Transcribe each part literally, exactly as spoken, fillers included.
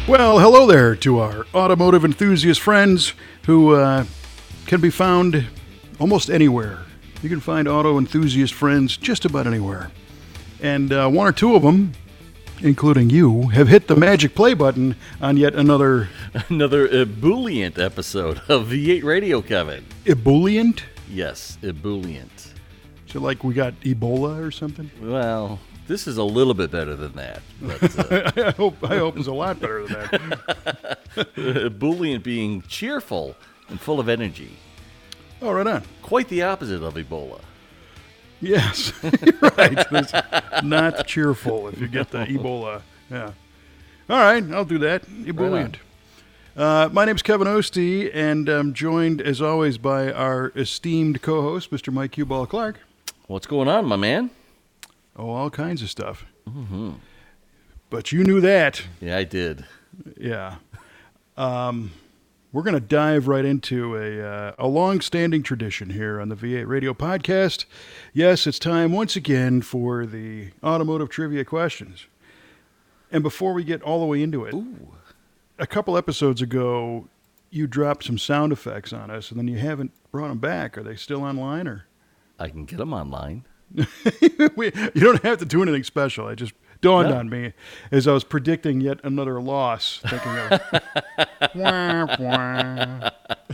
Well, hello there to our automotive enthusiast friends who uh, can be found almost anywhere. You can find auto enthusiast friends just about anywhere. And uh, one or two of them, including you, have hit the magic play button on yet another... Another ebullient episode of V eight Radio, Kevin. Ebullient? Yes, ebullient. So like we got Ebola or something? Well... This is a little bit better than that. But, uh, I hope I hope it's a lot better than that. Ebullient being cheerful and full of energy. Oh, right on. Quite the opposite of Ebola. Yes, right. It's not cheerful if you get the Ebola. Yeah. All right, I'll do that. Ebullient. Right uh, my name's Kevin Ostie, and I'm joined, as always, by our esteemed co-host, Mister Mike Q-Ball Clark. What's going on, my man? Oh, all kinds of stuff. Mm-hmm. But you knew that. Yeah, I did. Yeah. Um, we're going to dive right into a uh, a long-standing tradition here on the V eight Radio Podcast. Yes, it's time once again for the automotive trivia questions. And before we get all the way into it, Ooh. a couple episodes ago, you dropped some sound effects on us, and then you haven't brought them back. Are they still online, or? I can get them online. we, you don't have to do anything special. It just dawned no. on me as I was predicting yet another loss, thinking of wah, wah.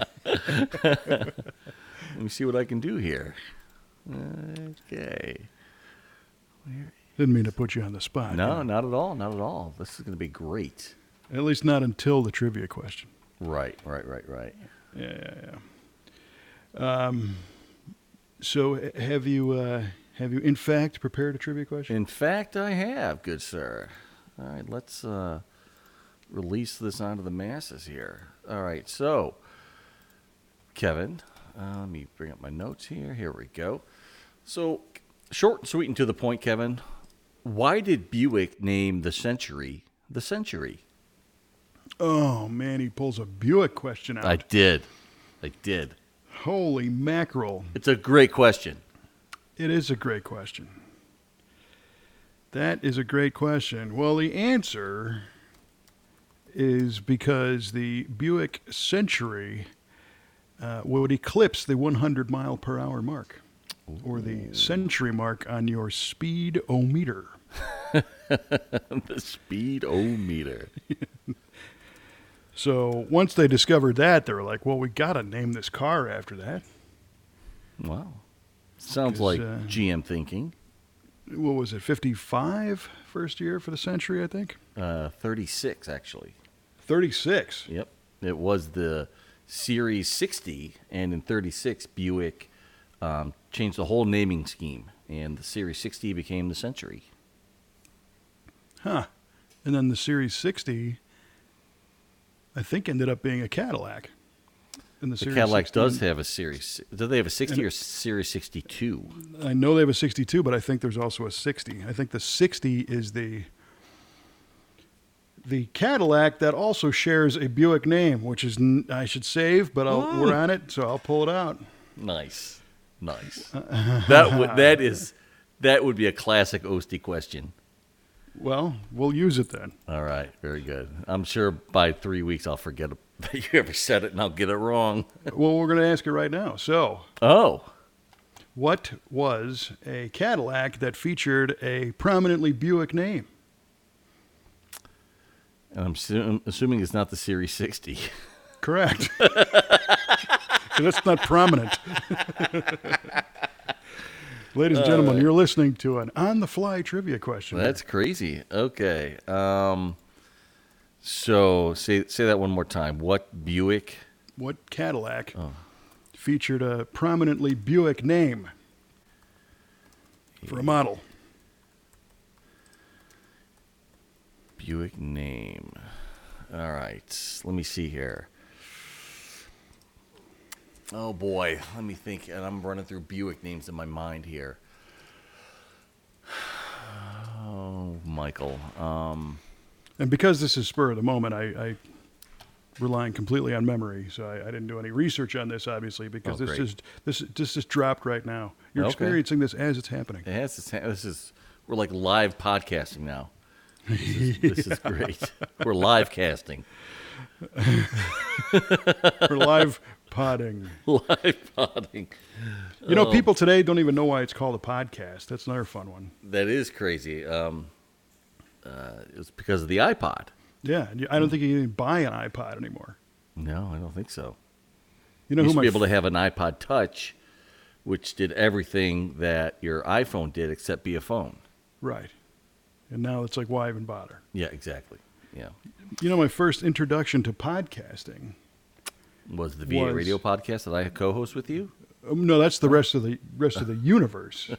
Let me see what I can do here. Okay. Where? Didn't mean to put you on the spot. No, you know? not at all. Not at all. This is going to be great. At least not until the trivia question. Right, right, right, right. Yeah, yeah, yeah. Um, so have you... Uh, Have you, in fact, prepared a trivia question? In fact, I have, good sir. All right, let's uh, release this onto the masses here. All right, so, Kevin, uh, let me bring up my notes here. Here we go. So, short and sweet and to the point, Kevin. Why did Buick name the Century the Century? Oh, man, he pulls a Buick question out. I did. I did. Holy mackerel. It's a great question. It is a great question. That is a great question. Well, the answer is because the Buick Century uh, would eclipse the one hundred mile per hour mark, Ooh. Or the century mark on your speedometer. The speedometer. So once they discovered that, they were like, well, we got to name this car after that. Wow. Sounds like uh, G M thinking. What was it, fifty-five first year for the Century, I think? Uh, thirty-six, actually. thirty-six? Yep. It was the Series sixty, and in thirty-six, Buick um, changed the whole naming scheme, and the Series sixty became the Century. Huh. And then the Series sixty, I think, ended up being a Cadillac. In the, the Series Cadillac sixteen. Does have a Series. Do they have a sixty or Series sixty-two? I know they have a sixty-two, but I think there's also a sixty. I think the sixty is the the Cadillac that also shares a Buick name, which is I should save, but I'll, mm. we're on it, so I'll pull it out. Nice, nice. that would that is that would be a classic Ostie question. Well, we'll use it then. All right, very good. I'm sure by three weeks I'll forget that you ever said it and I'll get it wrong. Well, we're going to ask it right now. So, oh, what was a Cadillac that featured a prominently Buick name? And I'm su- assuming it's not the Series sixty. Correct. That's not prominent. Ladies and gentlemen, uh, you're listening to an on-the-fly trivia question. That's crazy. Okay. Um, so say say that one more time. What Buick? What Cadillac oh. featured a prominently Buick name for a model? Buick name. All right. Let me see here. Oh, boy. Let me think. And I'm running through Buick names in my mind here. Oh, Michael. Um, and because this is spur of the moment, I, I relying completely on memory, so I, I didn't do any research on this, obviously, because oh, this great. is this this just dropped right now. You're okay. experiencing this as it's happening. It has, this is, we're like live podcasting now. This is, this is great. We're live casting. We're live podding. Live podding. You know, Oh, people today don't even know why it's called a podcast. That's another fun one. That is crazy. Um, uh, it's because of the iPod. Yeah, and you- I don't think you can even buy an iPod anymore. No, I don't think so. You know You who used to my be able to have an iPod Touch, which did everything that your iPhone did except be a phone. right, and now it's like, why even bother? Yeah, exactly. Yeah. You know, my first introduction to podcasting. Was the V eight Was- Radio podcast that I co-host with you? Um, no, that's the rest of the rest of the universe.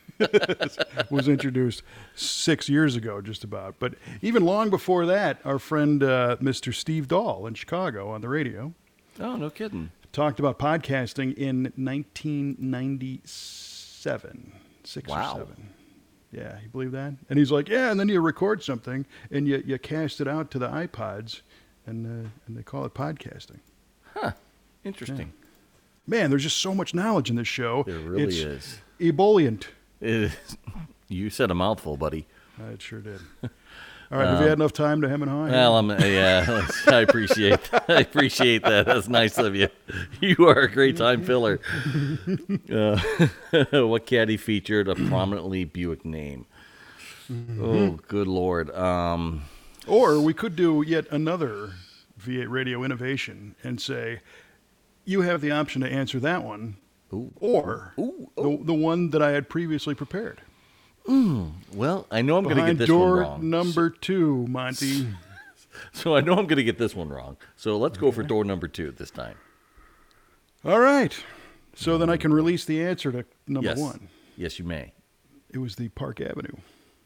Was introduced six years ago, just about. But even long before that, our friend uh, Mister Steve Dahl in Chicago on the radio Oh, no kidding. talked about podcasting in nineteen ninety-seven, six Wow. or seven. Yeah, you believe that? And he's like, yeah, and then you record something and you, you cast it out to the iPods, and uh, and they call it podcasting. Huh. Interesting. Man, there's just so much knowledge in this show. There really it's is. ebullient. It is. You said a mouthful, buddy. Uh, It sure did. All right, have you had enough time to hem and haw? Well, I'm, yeah, I appreciate I appreciate that. That's nice of you. You are a great time filler. Uh, what caddy featured a prominently Buick name? Oh, good Lord. Um, Or we could do yet another V eight radio innovation and say, you have the option to answer that one, ooh, or ooh, the, the one that I had previously prepared. well, I know I'm going to get Behind this one door wrong. number two, Monty. So I know I'm going to get this one wrong. So let's go for door number two this time. All right. So then I can release the answer to number yes. one. Yes, you may. It was the Park Avenue.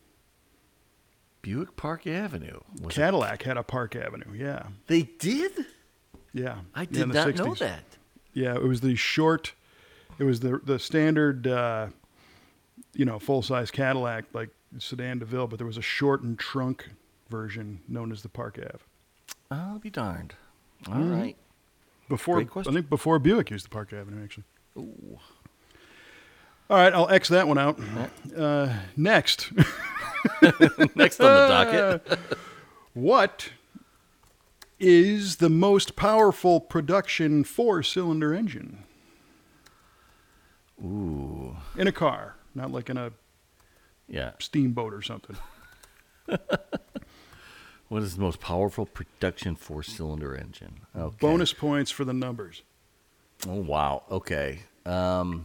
Buick Park Avenue. Was it- Cadillac had a Park Avenue, yeah. They did? Yeah. I Yeah, did in the not know sixties. that. Yeah, it was the short, it was the the standard, uh, you know, full-size Cadillac, like sedan DeVille, but there was a shortened trunk version known as the Park Ave. I'll be darned. All right. Before, Great I question. think before Buick used the Park Avenue, actually. Ooh. All right, I'll X that one out. Uh, next, Next on the docket. what is the most powerful production four-cylinder engine Ooh. in a car? Not like in a Yeah. steamboat or something. What is the most powerful production four-cylinder engine? Okay. Bonus points for the numbers. Oh, wow. Okay. Um,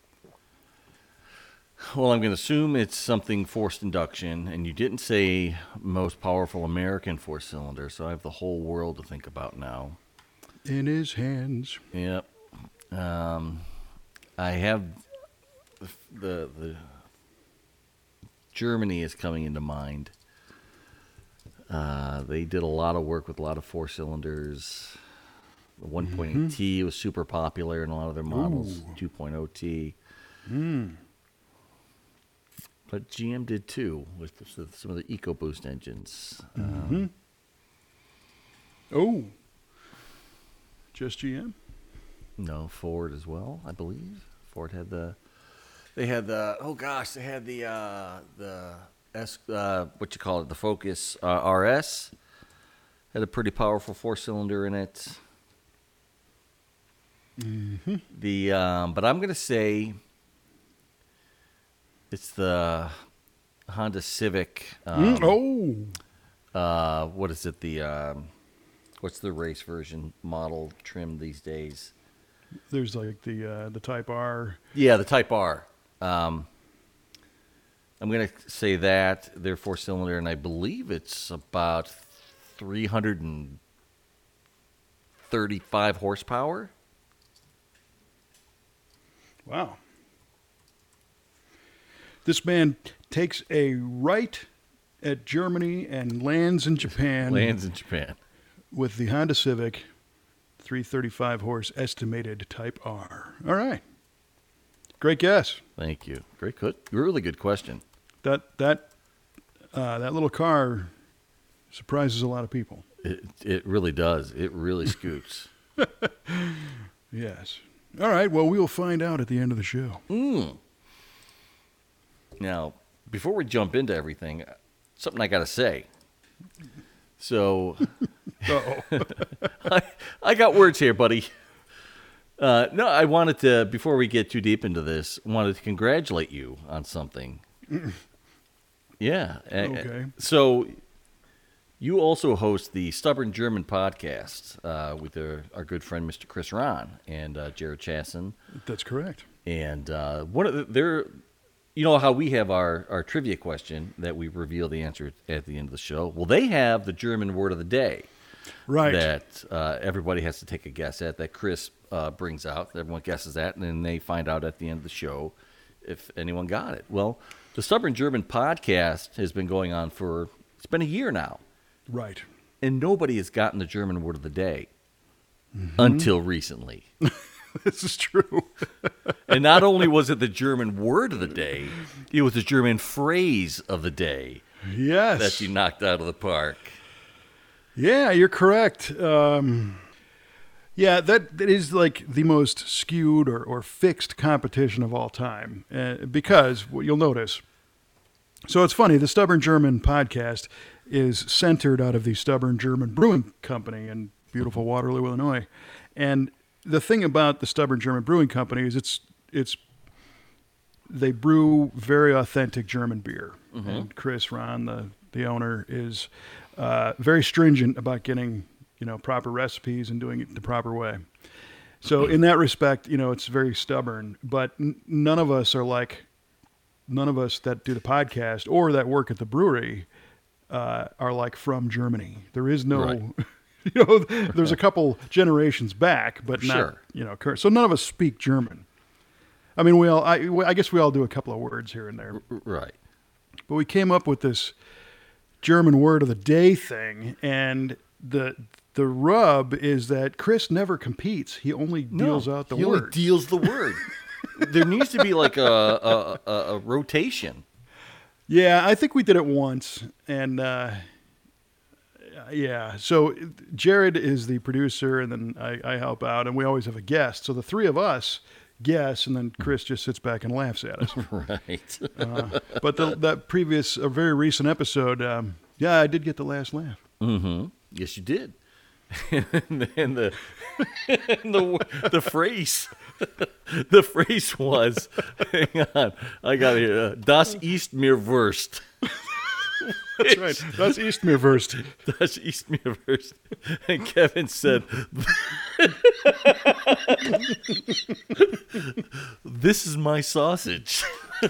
well, I'm going to assume it's something forced induction, and you didn't say most powerful American four-cylinder, so I have the whole world to think about now. In his hands. Yep. Um, I have the the Germany is coming into mind. Uh, they did a lot of work with a lot of four cylinders. The one point eight T was super popular in a lot of their models. Ooh. two point oh T, Mm. but G M did too with the, with some of the EcoBoost engines. Mm-hmm. Um, Oh. Just G M? no, Ford as well, I believe. Ford had the. They had the oh gosh, they had the uh, the S uh, what you call it the Focus uh, R S had a pretty powerful four cylinder in it. Mm-hmm. The um, but I'm gonna say it's the Honda Civic. Um, Mm, oh. uh, what is it? The um, what's the race version model trim these days? There's like the uh, the Type R. Yeah, the Type R. Um, I'm going to say that they're four cylinder, and I believe it's about three hundred thirty-five horsepower. Wow. This man takes a right at Germany and lands in Japan Lands in Japan. with the Honda Civic three thirty-five horse estimated Type R. All right. Great guess. Thank you. Great, good, really good question. That that uh, that little car surprises a lot of people. It it really does. It really scoots. Yes. All right. Well, we will find out at the end of the show. Mm. Now, before we jump into everything, something I got to say. So, Uh-oh. I, I got words here, buddy. Uh, no, I wanted to, before we get too deep into this, wanted to congratulate you on something. Yeah. Okay. So, you also host the Stubborn German podcast uh, with our, our good friend Mister Chris Ron and uh, Jared Chasson. That's correct. And uh, one of the, they're, you know how we have our, our trivia question that we reveal the answer at the end of the show? Well, they have the German word of the day. Right. That uh, everybody has to take a guess at, that Chris uh, brings out. Everyone guesses that, and then they find out at the end of the show if anyone got it. Well, the Stubborn German podcast has been going on for, it's been a year now. Right. And nobody has gotten the German word of the day mm-hmm. until recently. This is true. And not only was it the German word of the day, it was the German phrase of the day. Yes. That you knocked out of the park. Yeah, you're correct. Um, yeah, that, that is like the most skewed or, or fixed competition of all time. Uh, because, what you'll notice, so it's funny, the Stubborn German podcast is centered out of the Stubborn German Brewing Company in beautiful Waterloo, Illinois. And the thing about the Stubborn German Brewing Company is it's it's they brew very authentic German beer. Mm-hmm. And Chris Ron, the, the owner, is uh, very stringent about getting, you know, proper recipes and doing it the proper way. So in that respect, you know, it's very stubborn. But n- none of us are like, none of us that do the podcast or that work at the brewery uh, are like from Germany. There is no... Right. You know, there's a couple generations back, but not, sure. you know, current. So none of us speak German. I mean, we all, I, I guess we all do a couple of words here and there. Right. But we came up with this German word of the day thing, and the the rub is that Chris never competes. He only deals no, out the he word. Only deals the word. There needs to be like a, a, a, a rotation. Yeah, I think we did it once, and... Uh, Yeah, so Jared is the producer, and then I, I help out, and we always have a guest. So the three of us guess, and then Chris just sits back and laughs at us. Right. uh, but the, that previous, a very recent episode, um, yeah, I did get the last laugh. Mm-hmm. Yes, you did. and, and the and the the phrase, the phrase was, hang on, I got it here. Uh, das ist mir Wurst. That's right. That's ist mir Wurst. Das ist mir Wurst. And Kevin said, "This is my sausage."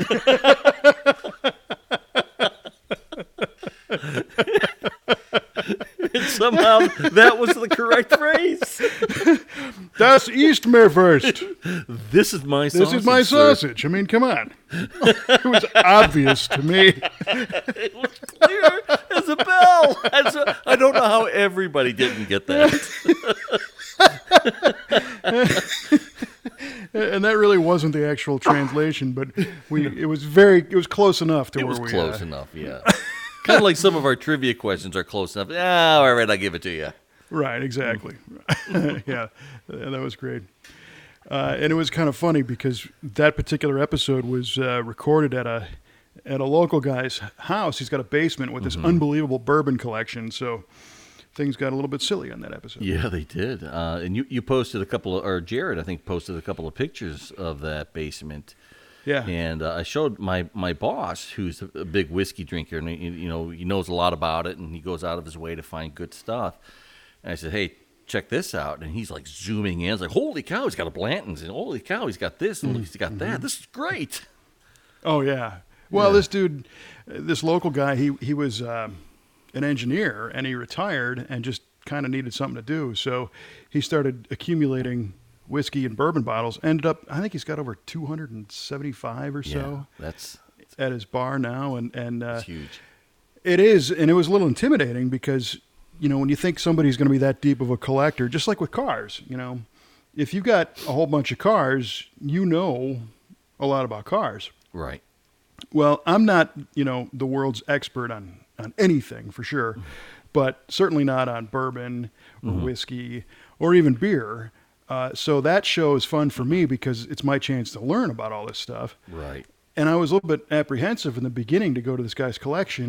And somehow that was the correct phrase. Das ist mir Wurst. This is my sausage. This is my sausage. Sir. I mean, come on. It was obvious to me. It was clear as a bell. As a, I don't know how everybody didn't get that. And that really wasn't the actual translation, but we it was very it was close enough to it where was we close uh, enough, yeah. Kind of like some of our trivia questions are close enough. Yeah, all right, I'll give it to you. Right, exactly. Yeah, that was great. Uh, and it was kind of funny because that particular episode was uh, recorded at a at a local guy's house. He's got a basement with this mm-hmm. unbelievable bourbon collection, so things got a little bit silly on that episode. Yeah, they did. Uh, and you, you posted a couple of, or Jared, I think, posted a couple of pictures of that basement. Yeah. And uh, I showed my, my boss, who's a big whiskey drinker, and he, you know, he knows a lot about it, and he goes out of his way to find good stuff. And I said, hey, check this out. And he's like zooming in. He's like, holy cow, he's got a Blanton's, and holy cow, he's got this, and he's got that. This is great. Oh, yeah. Well, yeah. this dude, this local guy, he, he was um, an engineer, and he retired and just kind of needed something to do. So he started accumulating whiskey and bourbon bottles. Ended up, I think he's got over two hundred seventy-five or so. Yeah, that's at his bar now, and and uh, it's huge. It is, and it was a little intimidating because, you know, when you think somebody's going to be that deep of a collector, just like with cars, you know, if you got a whole bunch of cars, you know a lot about cars. Right. Well, I'm not, you know, the world's expert on on anything for sure, mm-hmm. but certainly not on bourbon or mm-hmm. whiskey or even beer. Uh, so that show is fun for me because it's my chance to learn about all this stuff. Right. And I was a little bit apprehensive in the beginning to go to this guy's collection,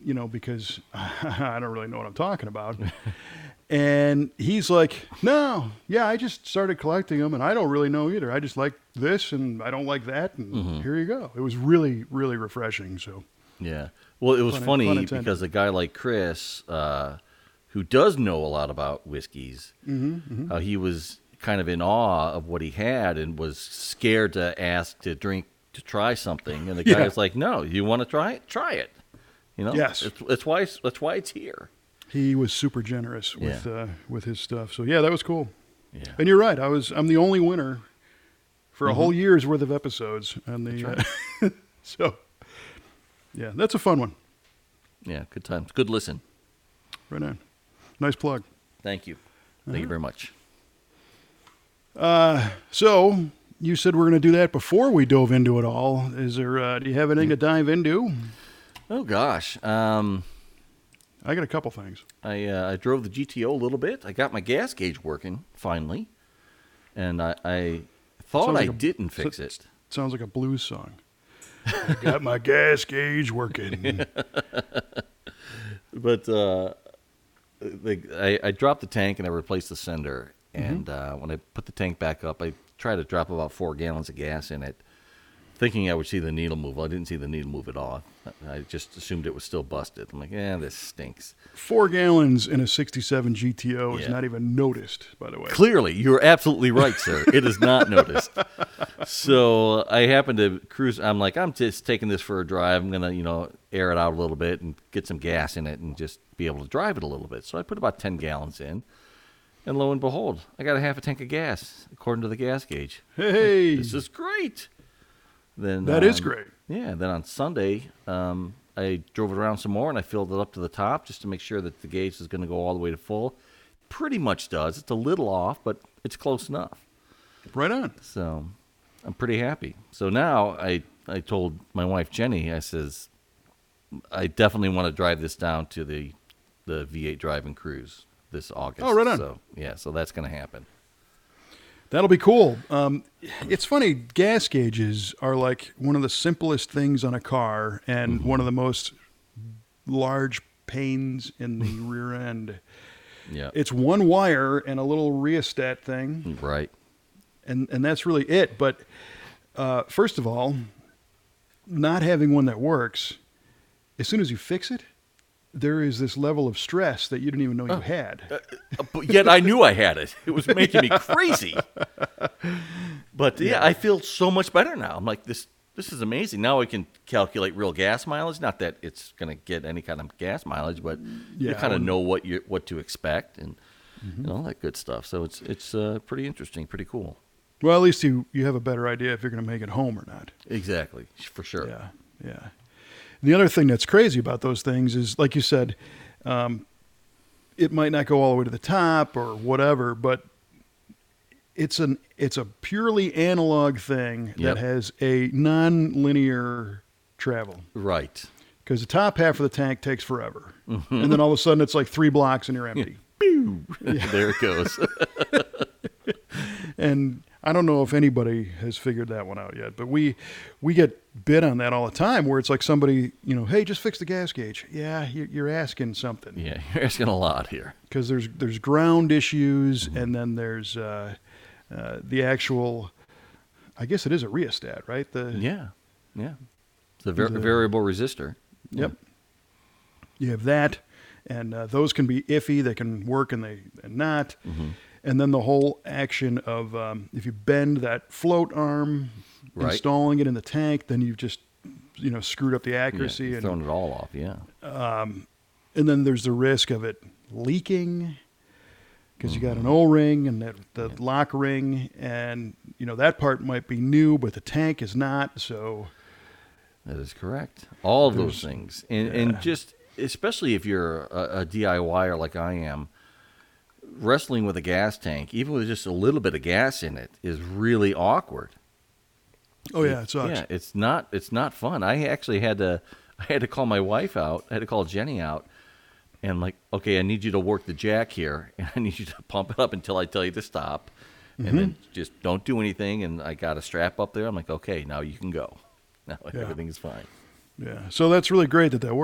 you know, because I don't really know what I'm talking about. And he's like, no, yeah, I just started collecting them, and I don't really know either. I just like this, and I don't like that, and Mm-hmm. here you go. It was really, really refreshing. So, Yeah. Well, it was Pun- funny pun intended. because a guy like Chris, uh, who does know a lot about whiskeys, mm-hmm, how he was kind of in awe of what he had and was scared to ask to drink to try something, and the guy Yeah. was like, "No, you want to try it? Try it." You know, Yes. It's, it's why it's, that's why it's here. he was super generous with Yeah. uh, with his stuff. So, yeah, that was cool. Yeah. And you're right. I was I'm the only winner for a Mhm. whole year's worth of episodes, and the That's uh, so yeah, that's a fun one. Yeah. Good times. Good listen. Right on. Nice plug. Thank you. Thank Uh-huh. you very much. Uh, so you said we're going to do that before we dove into it all. Is there? Uh, do you have anything to dive into? Oh gosh. Um, I got a couple things. I uh, I drove the G T O a little bit. I got my gas gauge working finally, and I, I thought Sounds I like a- didn't fix so- it. Sounds like a blues song. I got my gas gauge working. But uh, the, I, I dropped the tank and I replaced the sender. Mm-hmm. And uh, when I put the tank back up, I tried to drop about four gallons of gas in it, thinking I would see the needle move. Well, I didn't see the needle move at all. I just assumed it was still busted. I'm like, yeah, this stinks. Four gallons in a sixty-seven G T O is Yeah. not even noticed, by the way. Clearly, you're absolutely right, sir. It is not noticed. So I happened to cruise. I'm like, I'm just taking this for a drive. I'm going to, you know, air it out a little bit and get some gas in it and just be able to drive it a little bit. So I put about ten gallons in. And lo and behold, I got a half a tank of gas, according to the gas gauge. Hey, This is great. Then that is um, great. Yeah. Then on Sunday, um, I drove it around some more and I filled it up to the top just to make sure that the gauge is going to go all the way to full. Pretty much does. It's a little off, but it's close enough. Right on. So I'm pretty happy. So now I I told my wife Jenny, I says, I definitely want to drive this down to the the V eight drive and cruise this August. Oh, right on. So yeah, so that's going to happen. That'll be cool. Um, it's funny, gas gauges are like one of the simplest things on a car and Mm-hmm. one of the most large pains in the rear end. Yeah. It's one wire and a little rheostat thing, Right. and, and that's really it. But uh, first of all, not having one that works, as soon as you fix it, there is this level of stress that you didn't even know you had. Uh, But yet I knew I had it. It was making me crazy. But yeah, I feel so much better now. I'm like, this this is amazing. Now I can calculate real gas mileage. Not that it's going to get any kind of gas mileage, but you Yeah, kind of when- know what you what to expect and you know, all that good stuff. So it's it's uh, pretty interesting, pretty cool. Well, at least you, you have a better idea if you're going to make it home or not. Exactly, for sure. Yeah, yeah. The other thing that's crazy about those things is, like you said, um, it might not go all the way to the top or whatever, but it's an it's a purely analog thing Yep. that has a non-linear travel. Right. Because the top half of the tank takes forever, and then all of a sudden it's like three blocks and you're empty. There it goes. And I don't know if anybody has figured that one out yet, but we we get bid on that all the time, where it's like somebody, you know, hey, just fix the gas gauge. Yeah, you- you're asking something, Yeah, you're asking a lot here. because there's there's ground issues, and then there's uh, uh, the actual, I guess it is a rheostat, right? The Yeah, yeah. It's a var- The- variable resistor. Yep. You have that, and uh, those can be iffy. They can work and they and not. Mm-hmm. And then the whole action of um, if you bend that float arm, Right. installing it in the tank, then you've just you know screwed up the accuracy. Yeah, and throwing it all off. Yeah. and then there's the risk of it leaking because you got Mm-hmm. an O-ring and that, the lock ring, and you know that part might be new, but the tank is not. So That is correct. All of those There's- things, and yeah. and just especially if you're a, a DIYer like I am, wrestling with a gas tank, even with just a little bit of gas in it, is really awkward. oh yeah, it sucks. Yeah, it's not it's not fun. I actually had to I had to call my wife out. I had to call Jenny out, and like, okay, I need you to work the jack here, and I need you to pump it up until I tell you to stop, and then Mm-hmm. just don't do anything. And I got a strap up there. I'm like, okay, now you can go. Now Yeah. everything is fine. Yeah. So that's really great that that worked.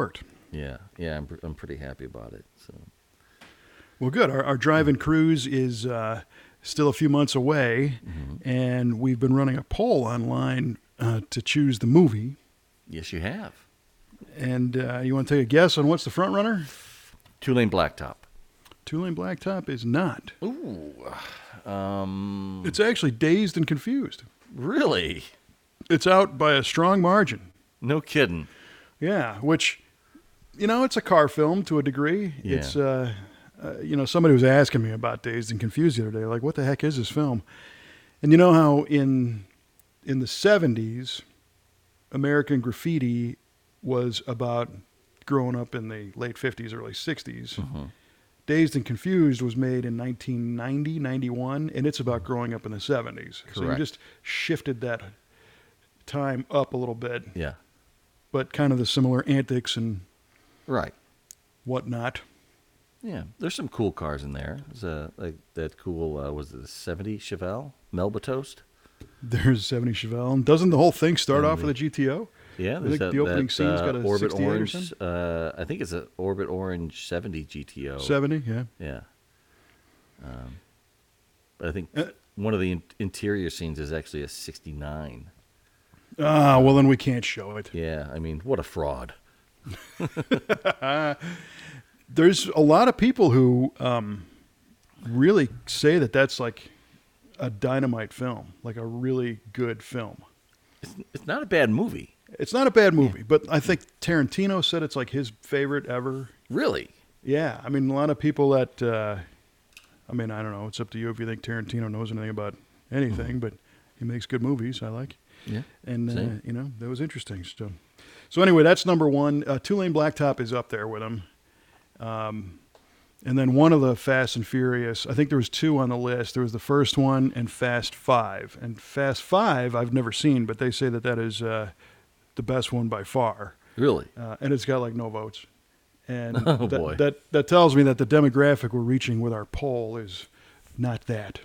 Yeah, yeah, I'm, I'm pretty happy about it. So, Well, good. Our, our drive-in cruise is uh, still a few months away, mm-hmm. and we've been running a poll online uh, to choose the movie. Yes, you have. And uh, you want to take a guess on what's the front runner? Two Lane Blacktop. Two Lane Blacktop is not. Ooh. Um, It's actually Dazed and Confused. really? It's out by a strong margin. No kidding. Yeah, which, you know, it's a car film to a degree. Yeah. It's, uh, uh, you know, somebody was asking me about Dazed and Confused the other day, like, what the heck is this film? And you know how in in the seventies, American Graffiti was about growing up in the late fifties, early sixties. Mm-hmm. Dazed and Confused was made in nineteen ninety, ninety-one, and it's about growing up in the seventies. So you Correct. just shifted that time up a little bit, Yeah. but kind of the similar antics and Right. whatnot. Yeah. There's some cool cars in there. There's a, like that cool, uh, was it the seventy Chevelle? Melba Toast? There's seventy Chevelle. And doesn't the whole thing start And off the- with a G T O? Yeah, I there's think that, the opening that, scene's uh, got a Orbit sixty-eight or Orange. something? Uh, I think it's an Orbit Orange seventy G T O. seventy, yeah. Yeah. Um, but I think Uh, one of the in- interior scenes is actually a sixty-nine. Ah, well, then we can't show it. Yeah, I mean, what a fraud. There's a lot of people who um, really say that that's like a dynamite film, like a really good film. It's, it's not a bad movie. It's not a bad movie, but I think Tarantino said it's like his favorite ever. Really? Yeah, I mean, a lot of people that, uh, I mean, I don't know. It's up to you if you think Tarantino knows anything about anything, but he makes good movies. I like, Yeah. and uh, Same. you know, that was interesting. So, so anyway, that's number one. Uh, Two Lane Blacktop is up there with him. Um, and then one of the Fast and Furious. I think there was two on the list. There was the first one and Fast Five. And Fast Five I've never seen, but they say that that is uh, the best one by far. Really? Uh, and it's got like no votes. And Oh, that, boy. that that tells me that the demographic we're reaching with our poll is not that.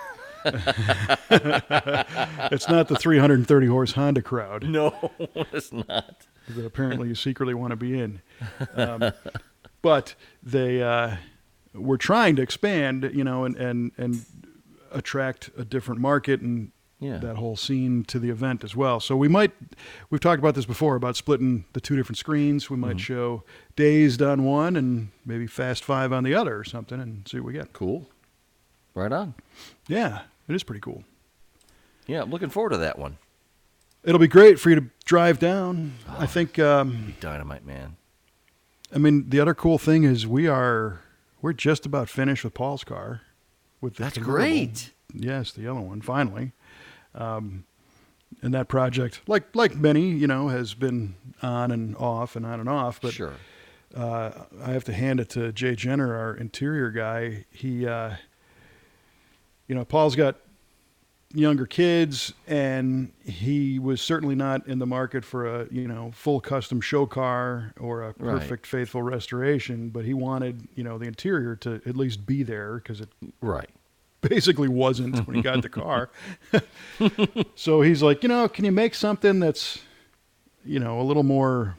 It's not the three hundred thirty horse Honda crowd No, it's not. that apparently you secretly want to be in. Um, but they uh, were trying to expand, you know, and, and, and attract a different market and Yeah. that whole scene to the event as well. So we might, we've talked about this before about splitting the two different screens. We might Mhm. show Dazed on one and maybe Fast Five on the other or something and see what we get. Cool. Right on. Yeah, it is pretty cool. Yeah, I'm looking forward to that one. It'll be great for you to drive down. I think, um, Dynamite, man. I mean, the other cool thing is we are, we're just about finished with Paul's car. With the That's convertible. great. Yes, the yellow one, finally. Um, and that project, like like many, you know, has been on and off and on and off. But Sure. uh, I have to hand it to Jay Jenner, our interior guy. He, uh, you know, Paul's got younger kids, and he was certainly not in the market for a, you know, full custom show car or a Right. perfect faithful restoration. But he wanted, you know, the interior to at least be there because it Right. basically wasn't when he got the car. So he's like, you know, can you make something that's, you know, a little more,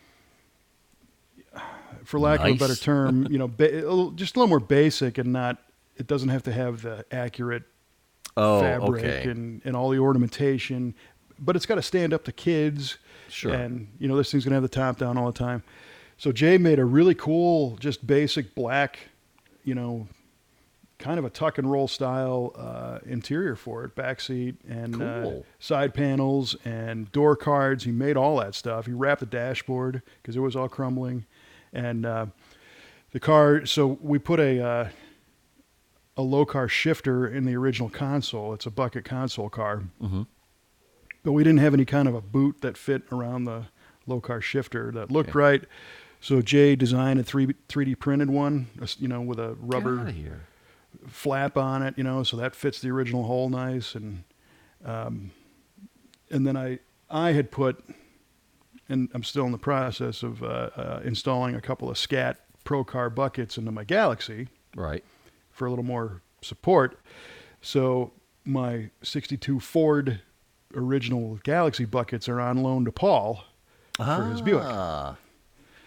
for lack of a better Nice. term, you know, ba- a little- just a little more basic and not, it doesn't have to have the accurate Oh, fabric okay. and, and all the ornamentation, but it's got to stand up to kids. Sure. And, you know, this thing's going to have the top down all the time. So Jay made a really cool, just basic black, you know, kind of a tuck and roll style uh, interior for it, back seat and uh, Cool. side panels and door cards. He made all that stuff. He wrapped the dashboard because it was all crumbling, and uh, the car. So we put a uh, a low car shifter in the original console. It's a bucket console car, Mm-hmm. but we didn't have any kind of a boot that fit around the low car shifter that looked Okay. right. So Jay designed a three three D printed one, you know, with a Get rubber out of here. flap on it, you know, so that fits the original hole nice. And um, and then I I had put, and I'm still in the process of uh, uh, installing a couple of Scat Pro Car buckets into my Galaxy Right. for a little more support. So my sixty-two Ford original Galaxy buckets are on loan to Paul for his Buick. Ah,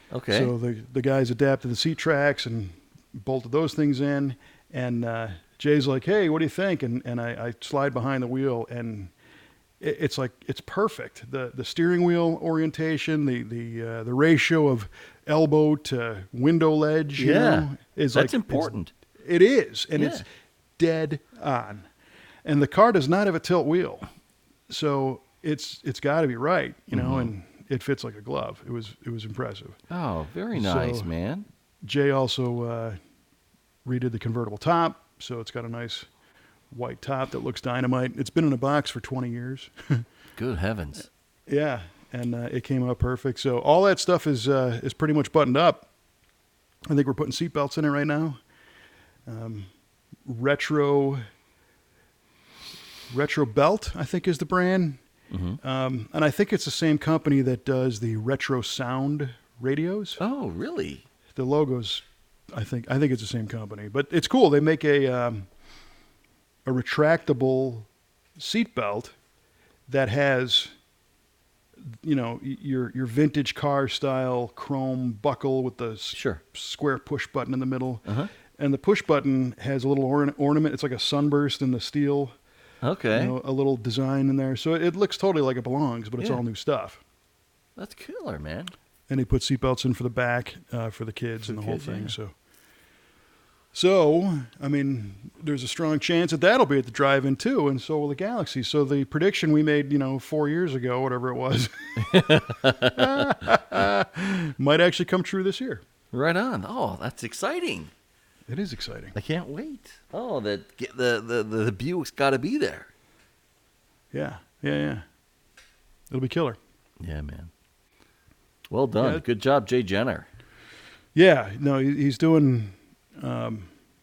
Okay. So the the guys adapted the seat tracks and bolted those things in. And uh, Jay's like, "Hey, what do you think?" And and I, I slide behind the wheel, and it, it's like it's perfect. The the steering wheel orientation, the the uh, the ratio of elbow to window ledge, you Yeah. know, is That's like important. It's, it is, and Yeah. it's dead on. And the car does not have a tilt wheel, so it's it's got to be right, you know. Mhm. And it fits like a glove. It was it was impressive. Oh, very nice, So- man. Jay also uh, redid the convertible top, so it's got a nice white top that looks dynamite. It's been in a box for twenty years. Good heavens. Yeah, and uh, it came out perfect. So all that stuff is uh, is pretty much buttoned up. I think we're putting seatbelts in it right now. Um, retro Retro Belt, I think, is the brand. Mhm. Um, and I think it's the same company that does the Retro Sound radios. Oh, really? The logos, I think, I think it's the same company, but it's cool. They make a um, a retractable seat belt that has, you know, y- your your vintage car style chrome buckle with the s- Sure. square push button in the middle, Uh-huh. and the push button has a little orna- ornament. It's like a sunburst in the steel. Okay. You know, a little design in there, so it looks totally like it belongs, but it's Yeah. all new stuff. That's killer, man. And he put seatbelts in for the back uh, for the kids For and the the whole kids, thing. yeah. So, so I mean, there's a strong chance that that'll be at the drive-in too, and so will the Galaxy. So the prediction we made, you know, four years ago, whatever it was, might actually come true this year. Right on. Oh, that's exciting. It is exciting. I can't wait. Oh, that get the the the, the Buick's got to be there. Yeah, yeah, yeah. It'll be killer. Yeah, man. Well done. Yeah. Good job, Jay Jenner. Yeah, no, he- he's doing, um,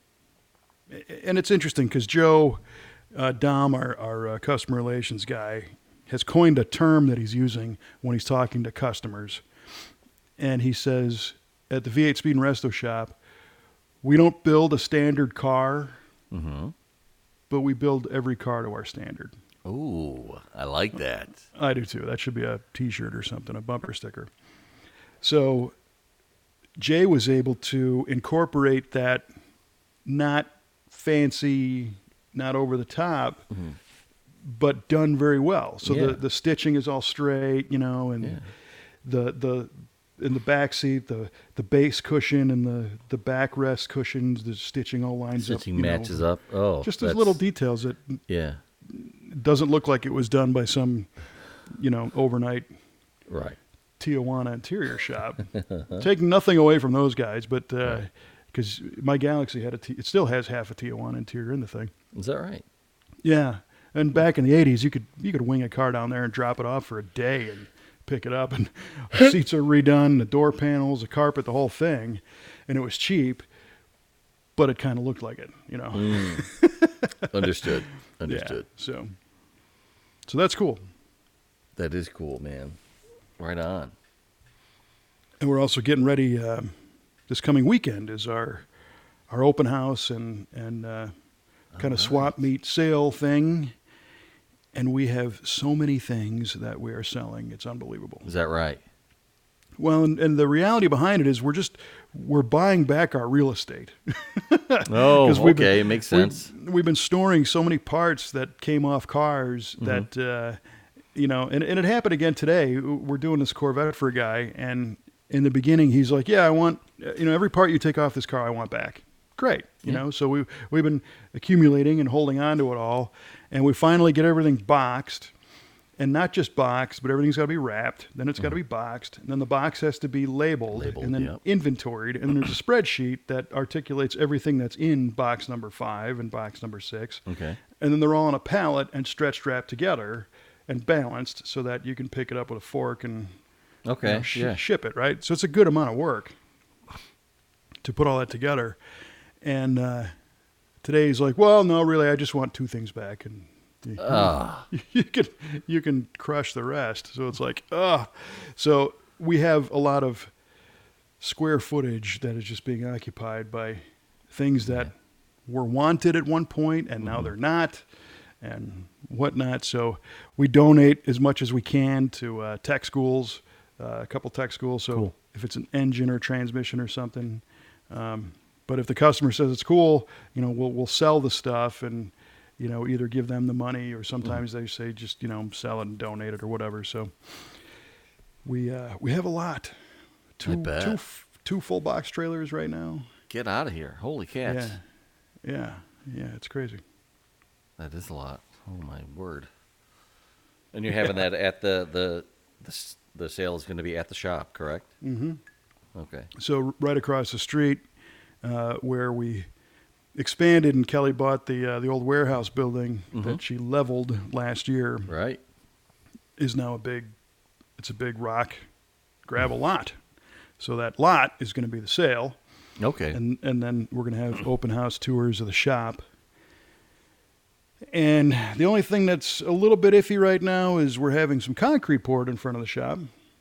and it's interesting because Joe uh, Dom, our, our uh, customer relations guy, has coined a term that he's using when he's talking to customers. And he says, at the V eight Speed and Resto Shop, we don't build a standard car, Mm-hmm. but we build every car to our standard. Ooh, I like that. I do too. That should be a T-shirt or something, a bumper sticker. So Jay was able to incorporate that not fancy, not over the top, Mhm. but done very well. So Yeah. the, the stitching is all straight, you know, and Yeah. the the in the back seat, the the base cushion and the the backrest cushions, the stitching all lines up. Stitching you know. matches up. Oh, Just those that's- little details that Yeah. doesn't look like it was done by some, you know, overnight Right. Tijuana interior shop. Taking nothing away from those guys, but because my Galaxy had a, T- it still has half a Tijuana interior in the thing. Is that right? Yeah, and back in the eighties, you could you could wing a car down there and drop it off for a day and pick it up, and seats are redone, the door panels, the carpet, the whole thing, and it was cheap, but it kind of looked like it, you know. Mm. Understood. Understood. Yeah, so, so that's cool. That is cool, man. Right on. And we're also getting ready. Um, this coming weekend is our our open house and and uh, kind of swap meet sale thing. And we have so many things that we are selling. It's unbelievable. Is that right? Well, and, and the reality behind it is we're just we're buying back our real estate. Oh, 'Cause we've okay. been- Makes we've- sense. We've, been storing so many parts that came off cars Mm-hmm. that, uh, you know, and, and it happened again today. We're doing this Corvette for a guy, and in the beginning, he's like, yeah, I want, you know, every part you take off this car, I want back. Great. You Yeah. know, so we, we've been accumulating and holding on to it all, and we finally get everything boxed. And not just boxed, but everything's got to be wrapped. Then it's got to be boxed. And then the box has to be labeled, Labeled, and then yep. inventoried. And then there's a spreadsheet that articulates everything that's in box number five and box number six. Okay. And then they're all on a pallet and stretched wrapped together and balanced so that you can pick it up with a fork and you Okay. know, sh- yeah. ship it, right? So it's a good amount of work to put all that together. And uh, today he's like, well, no, really, I just want two things back. And you, Ah. you can you can crush the rest. So it's like, ah. So we have a lot of square footage that is just being occupied by things that were wanted at one point and now they're not and whatnot. So we donate as much as we can to uh, tech schools uh, a couple tech schools. So Cool. if it's an engine or transmission or something, um, but if the customer says it's cool, you know, we'll we'll sell the stuff and, you know, either give them the money or sometimes mm. they say just, you know, sell it and donate it or whatever. So we uh, we have a lot. Two, I bet. two, two full box trailers right now. Get out of here. Holy cats. Yeah. Yeah. Yeah. It's crazy. That is a lot. Oh, my word. And you're having yeah. that at the, the, the, the sale is going to be at the shop, correct? Mm-hmm. Okay. So right across the street uh, where we expanded and Kelly bought the uh, the old warehouse building mm-hmm. that she leveled last year. Right. Is now a big, it's a big rock gravel mm-hmm. lot. So that lot is going to be the sale. Okay. And and then we're going to have open house tours of the shop. And the only thing that's a little bit iffy right now is we're having some concrete poured in front of the shop.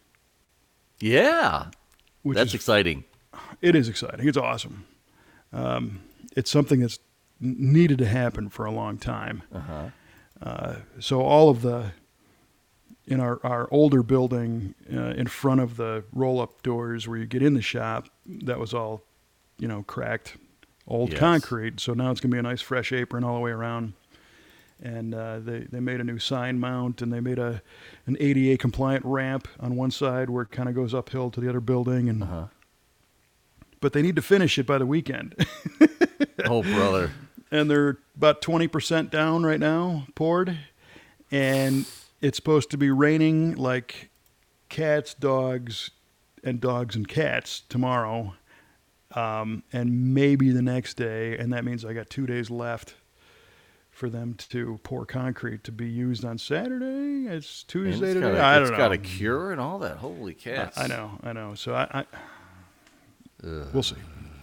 Yeah. Which that's is, exciting. It is exciting. It's awesome. Um, it's something that's needed to happen for a long time. Uh-huh. Uh, so all of the, in our, our older building, uh, in front of the roll-up doors where you get in the shop, that was all, you know, cracked old yes. concrete. So now it's going to be a nice fresh apron all the way around. And uh, they, they made a new sign mount, and they made a an A D A compliant ramp on one side where it kind of goes uphill to the other building. And uh-huh. But they need to finish it by the weekend. Oh, brother. And they're about twenty percent down right now, poured. And it's supposed to be raining like cats, dogs, and dogs and cats tomorrow. Um, and maybe the next day. And that means I got two days left for them to pour concrete to be used on Saturday. It's Tuesday today. Got a, I don't it's know. It's got a cure and all that. Holy cats. I, I know, I know. So I, I we'll see.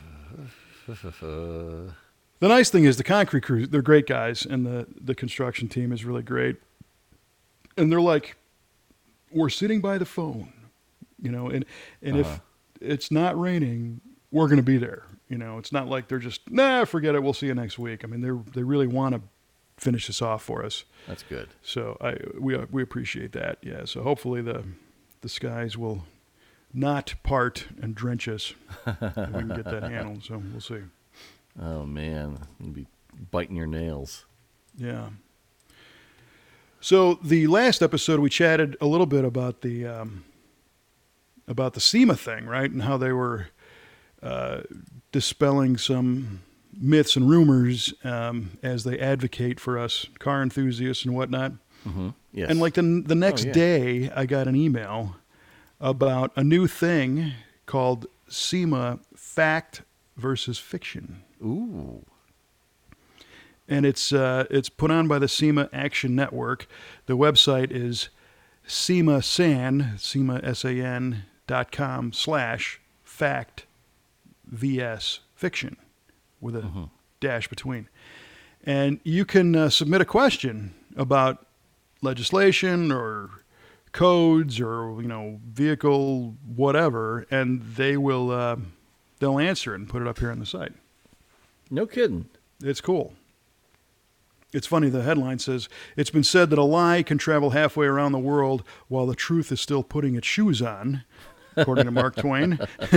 The nice thing is the concrete crew, they're great guys, and the, the construction team is really great. And they're like, we're sitting by the phone, you know, and, and uh-huh. if it's not raining, we're going to be there. You know, it's not like they're just, nah, forget it, we'll see you next week. I mean, they they really want to finish this off for us. That's good. So I we we appreciate that. Yeah. So hopefully the the skies will not part and drench us. And we can get that handled. So we'll see. Oh man, you'll be biting your nails. Yeah. So the last episode we chatted a little bit about the um, about the SEMA thing, right, and how they were uh, dispelling some myths and rumors um, as they advocate for us car enthusiasts and whatnot. Mm-hmm. Yes. And like the the next oh, yeah. day, I got an email about a new thing called SEMA Fact versus Fiction. Ooh. And it's uh, it's put on by the SEMA Action Network. The website is SEMASAN, SEMA S A N dot com slash fact vs fiction with a mm-hmm. dash between. And you can uh, submit a question about legislation or codes or, you know, vehicle whatever, and they will uh, they'll answer it and put it up here on the site. No kidding. It's cool. It's funny, the headline says, it's been said that a lie can travel halfway around the world while the truth is still putting its shoes on, according to Mark Twain.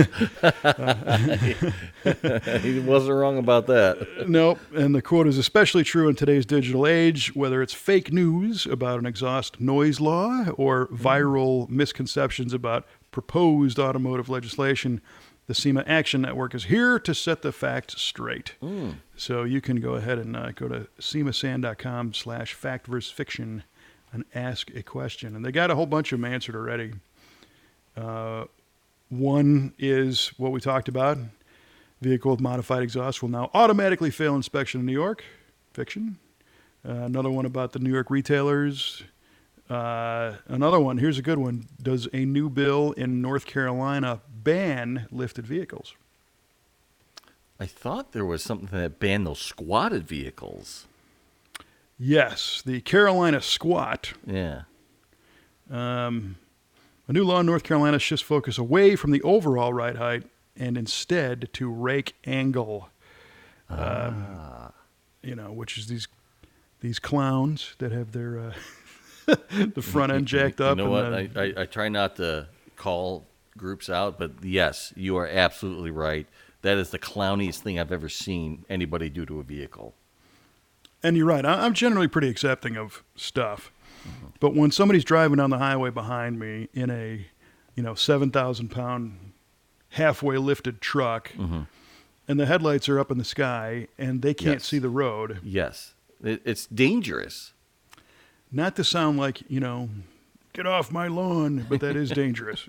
He wasn't wrong about that. Nope. And the quote is especially true in today's digital age, whether it's fake news about an exhaust noise law or viral misconceptions about proposed automotive legislation. The SEMA Action Network is here to set the facts straight. Mm. So you can go ahead and uh, go to SEMASAN dot com slash fact versus fiction and ask a question. And they got a whole bunch of them answered already. Uh, one is what we talked about. Vehicle with modified exhaust will now automatically fail inspection in New York. Fiction. Uh, another one about the New York retailers. Uh, another one, here's a good one. Does a new bill in North Carolina ban lifted vehicles? I thought there was something that banned those squatted vehicles. Yes, the Carolina Squat. Yeah. Um, a new law in North Carolina shifts focus away from the overall ride height and instead to rake angle. Ah. Um, you know, which is these these clowns that have their uh, the front end jacked up. You know and what? the, I, I, I try not to call groups out. But yes, you are absolutely right. That is the clowniest thing I've ever seen anybody do to a vehicle. And you're right. I- I'm generally pretty accepting of stuff. Mm-hmm. But when somebody's driving down the highway behind me in a, you know, seven thousand pound halfway lifted truck, mm-hmm. and the headlights are up in the sky and they can't yes. see the road. Yes. It, it's dangerous. Not to sound like, you know, get off my lawn, but that is dangerous.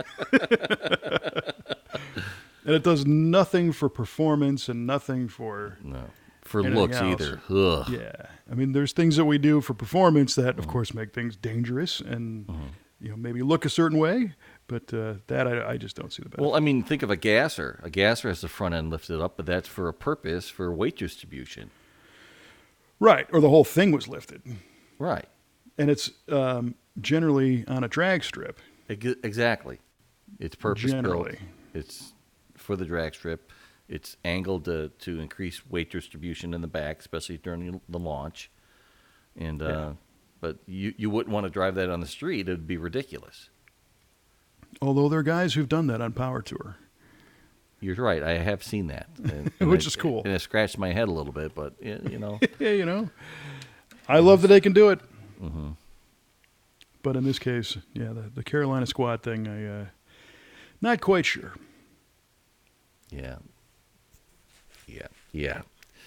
And it does nothing for performance and nothing for no for looks else. either. Ugh. Yeah, I mean, there's things that we do for performance that, mm-hmm. of course, make things dangerous and mm-hmm. you know maybe look a certain way. But uh, that I, I just don't see the benefit. Well, I mean, think of a gasser. A gasser has the front end lifted up, but that's for a purpose for weight distribution. Right, or the whole thing was lifted. Right, and it's um, generally on a drag strip. Exactly, it's purpose generally. built. It's for the drag strip. It's angled to, to increase weight distribution in the back, especially during the launch. And uh, yeah. But you, you wouldn't want to drive that on the street. It would be ridiculous. Although there are guys who've done that on Power Tour. You're right. I have seen that. And, and Which I, is cool. And it scratched my head a little bit, but, you know. yeah, you know. I love that they can do it. Mm-hmm. But in this case, yeah, the, the Carolina squad thing, I uh, not quite sure. Yeah. Yeah. Yeah.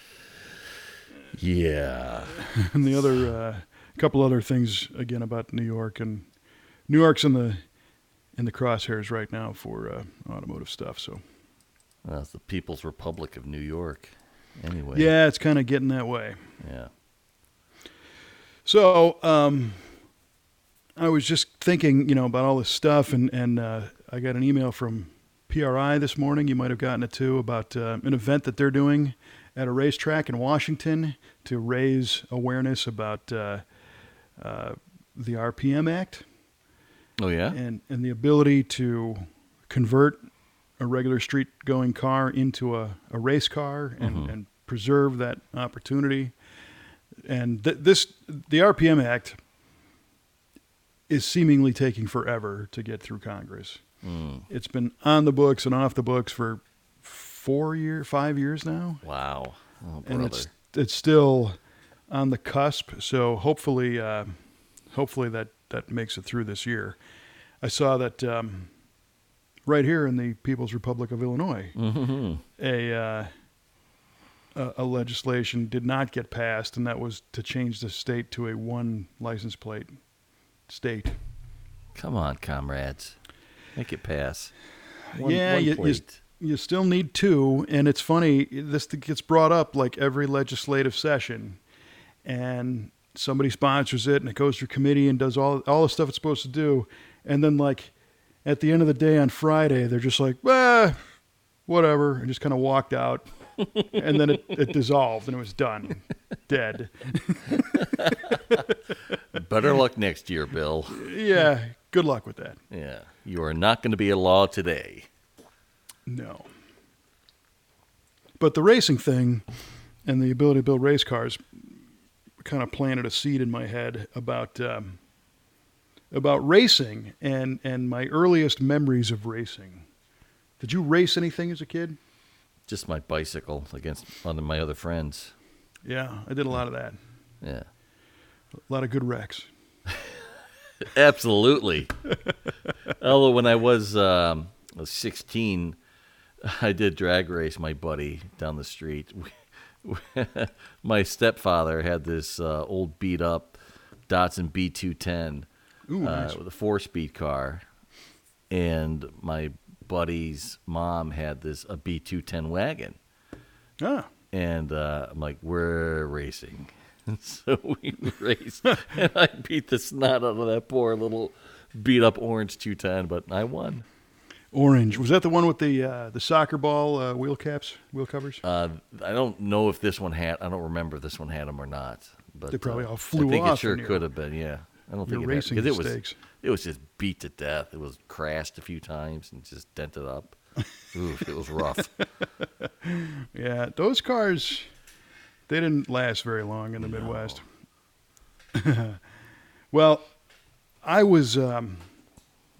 Yeah. And the other uh, couple other things again about New York, and New York's in the in the crosshairs right now for uh, automotive stuff. So, well, it's the People's Republic of New York, anyway. Yeah, it's kind of getting that way. Yeah. So, um, I was just thinking, you know, about all this stuff, and and uh, I got an email from P R I this morning. You might have gotten it too, about uh, an event that they're doing at a racetrack in Washington to raise awareness about uh, uh, the R P M Act. Oh, yeah? And, and the ability to convert a regular street-going car into a, a race car and, mm-hmm. and preserve that opportunity. And th- this, the R P M Act is seemingly taking forever to get through Congress. Mm. It's been on the books and off the books for four years, five years now. Wow. Oh, brother. And it's it's still on the cusp. So hopefully, uh, hopefully that, that makes it through this year. I saw that um, right here in the People's Republic of Illinois, mm-hmm. a, uh, a a legislation did not get passed, and that was to change the state to a one license plate state. Come on, comrades. Make it pass. One, yeah, one you, you, you still need two, and it's funny, this gets brought up like every legislative session, and somebody sponsors it, and it goes through committee and does all all the stuff it's supposed to do, and then like at the end of the day on Friday, they're just like, ah, whatever, and just kind of walked out, and then it, it dissolved, and it was done, dead. Better luck next year, Bill. Yeah, good luck with that. Yeah, you are not going to be a law today. No. But the racing thing and the ability to build race cars kind of planted a seed in my head about um, about racing and, and my earliest memories of racing. Did you race anything as a kid? Just my bicycle against one of my other friends. Yeah, I did a lot of that. Yeah. A lot of good wrecks. Absolutely. Although when I was um, sixteen, I did drag race my buddy down the street. My stepfather had this uh, old beat-up Datsun B two ten Ooh, nice. uh, with a four-speed car, and my buddy's mom had this a B two ten wagon. Ah. And uh, I'm like, we're racing. And so we raced, and I beat the snot out of that poor little beat-up orange two ten, but I won. Orange. Was that the one with the uh, the soccer ball uh, wheel caps, wheel covers? Uh, I don't know if this one had, I don't remember if this one had them or not. But they probably uh, all flew off. I think off it sure could have been, yeah. I don't think it racing had, because it mistakes. was, it was just beat to death. It was crashed a few times and just dented up. Oof, it was rough. Yeah, those cars, they didn't last very long in the no. Midwest. Well, I was um,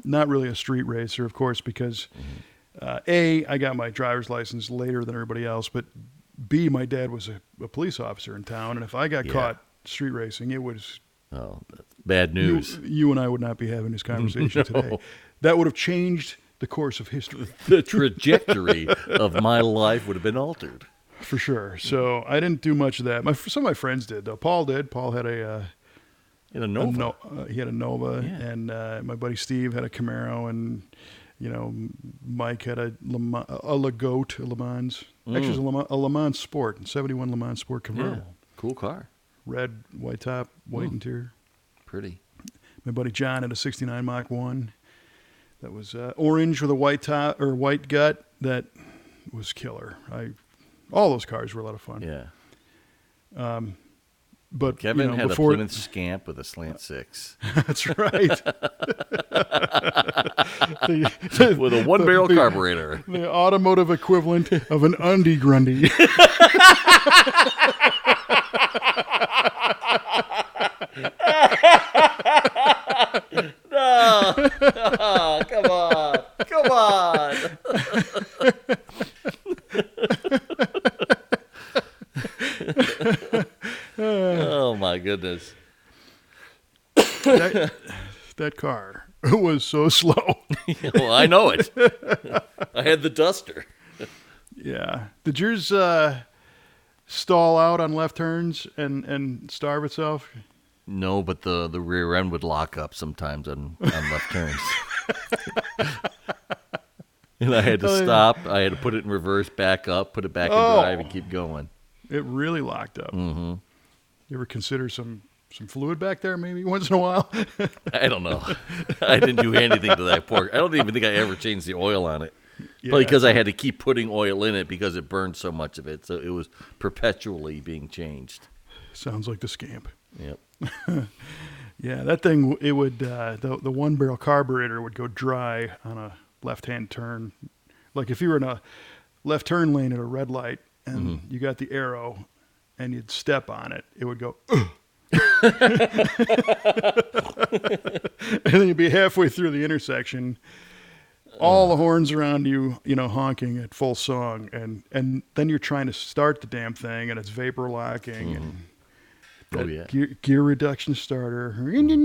not really a street racer, of course, because uh, A, I got my driver's license later than everybody else, but B, my dad was a, a police officer in town, and if I got Yeah. caught street racing, it was Oh, that's bad you, news. you and I would not be having this conversation No. today. That would have changed the course of history The trajectory of my life would have been altered. for sure. So I didn't do much of that. My some of my friends did though. Paul did. Paul had a. Uh, In a a Nova. no, uh, he had a Nova, Yeah. and uh, my buddy Steve had a Camaro, and you know Mike had a Le Mans, a Lagote, a Le Mans. Actually, it was a Le Mans, a Le Mans Sport, seventy-one Le Mans Sport Yeah. convertible, Cool car. red, white top, white Mm. interior. Pretty. My buddy John had a sixty-nine Mach one that was uh, orange with a white top or white gut. That was killer. I all those cars were a lot of fun. Yeah. But Kevin you know, had before, a Plymouth Scamp with a slant six. That's right. The- With a one barrel the- carburetor. The automotive equivalent of an undie grundy. No. Oh, come on. Come on. Oh, my goodness. that, that car was so slow. Well, I know it. I had the Duster. Yeah. Did yours uh, stall out on left turns and, and starve itself? No, but the, the rear end would lock up sometimes on, on left turns. And I had to Oh, yeah. stop. I had to put it in reverse, back up, put it back in Oh. drive, and keep going. It really locked up. Mm-hmm. You ever consider some, some fluid back there maybe once in a while? I don't know. I didn't do anything to that pork. I don't even think I ever changed the oil on it. Yeah. But because I had to keep putting oil in it because it burned so much of it. So it was perpetually being changed. Sounds like the scamp. Yep. Yeah, that thing, it would, uh, the, the one barrel carburetor would go dry on a left hand turn. Like if you were in a left turn lane at a red light and you got the arrow and you'd step on it, it would go, "Ugh." And then you'd be halfway through the intersection, all the horns around you, you know, honking at full song. And, and then you're trying to start the damn thing and it's vapor locking and Oh, that yeah. gear, gear reduction starter.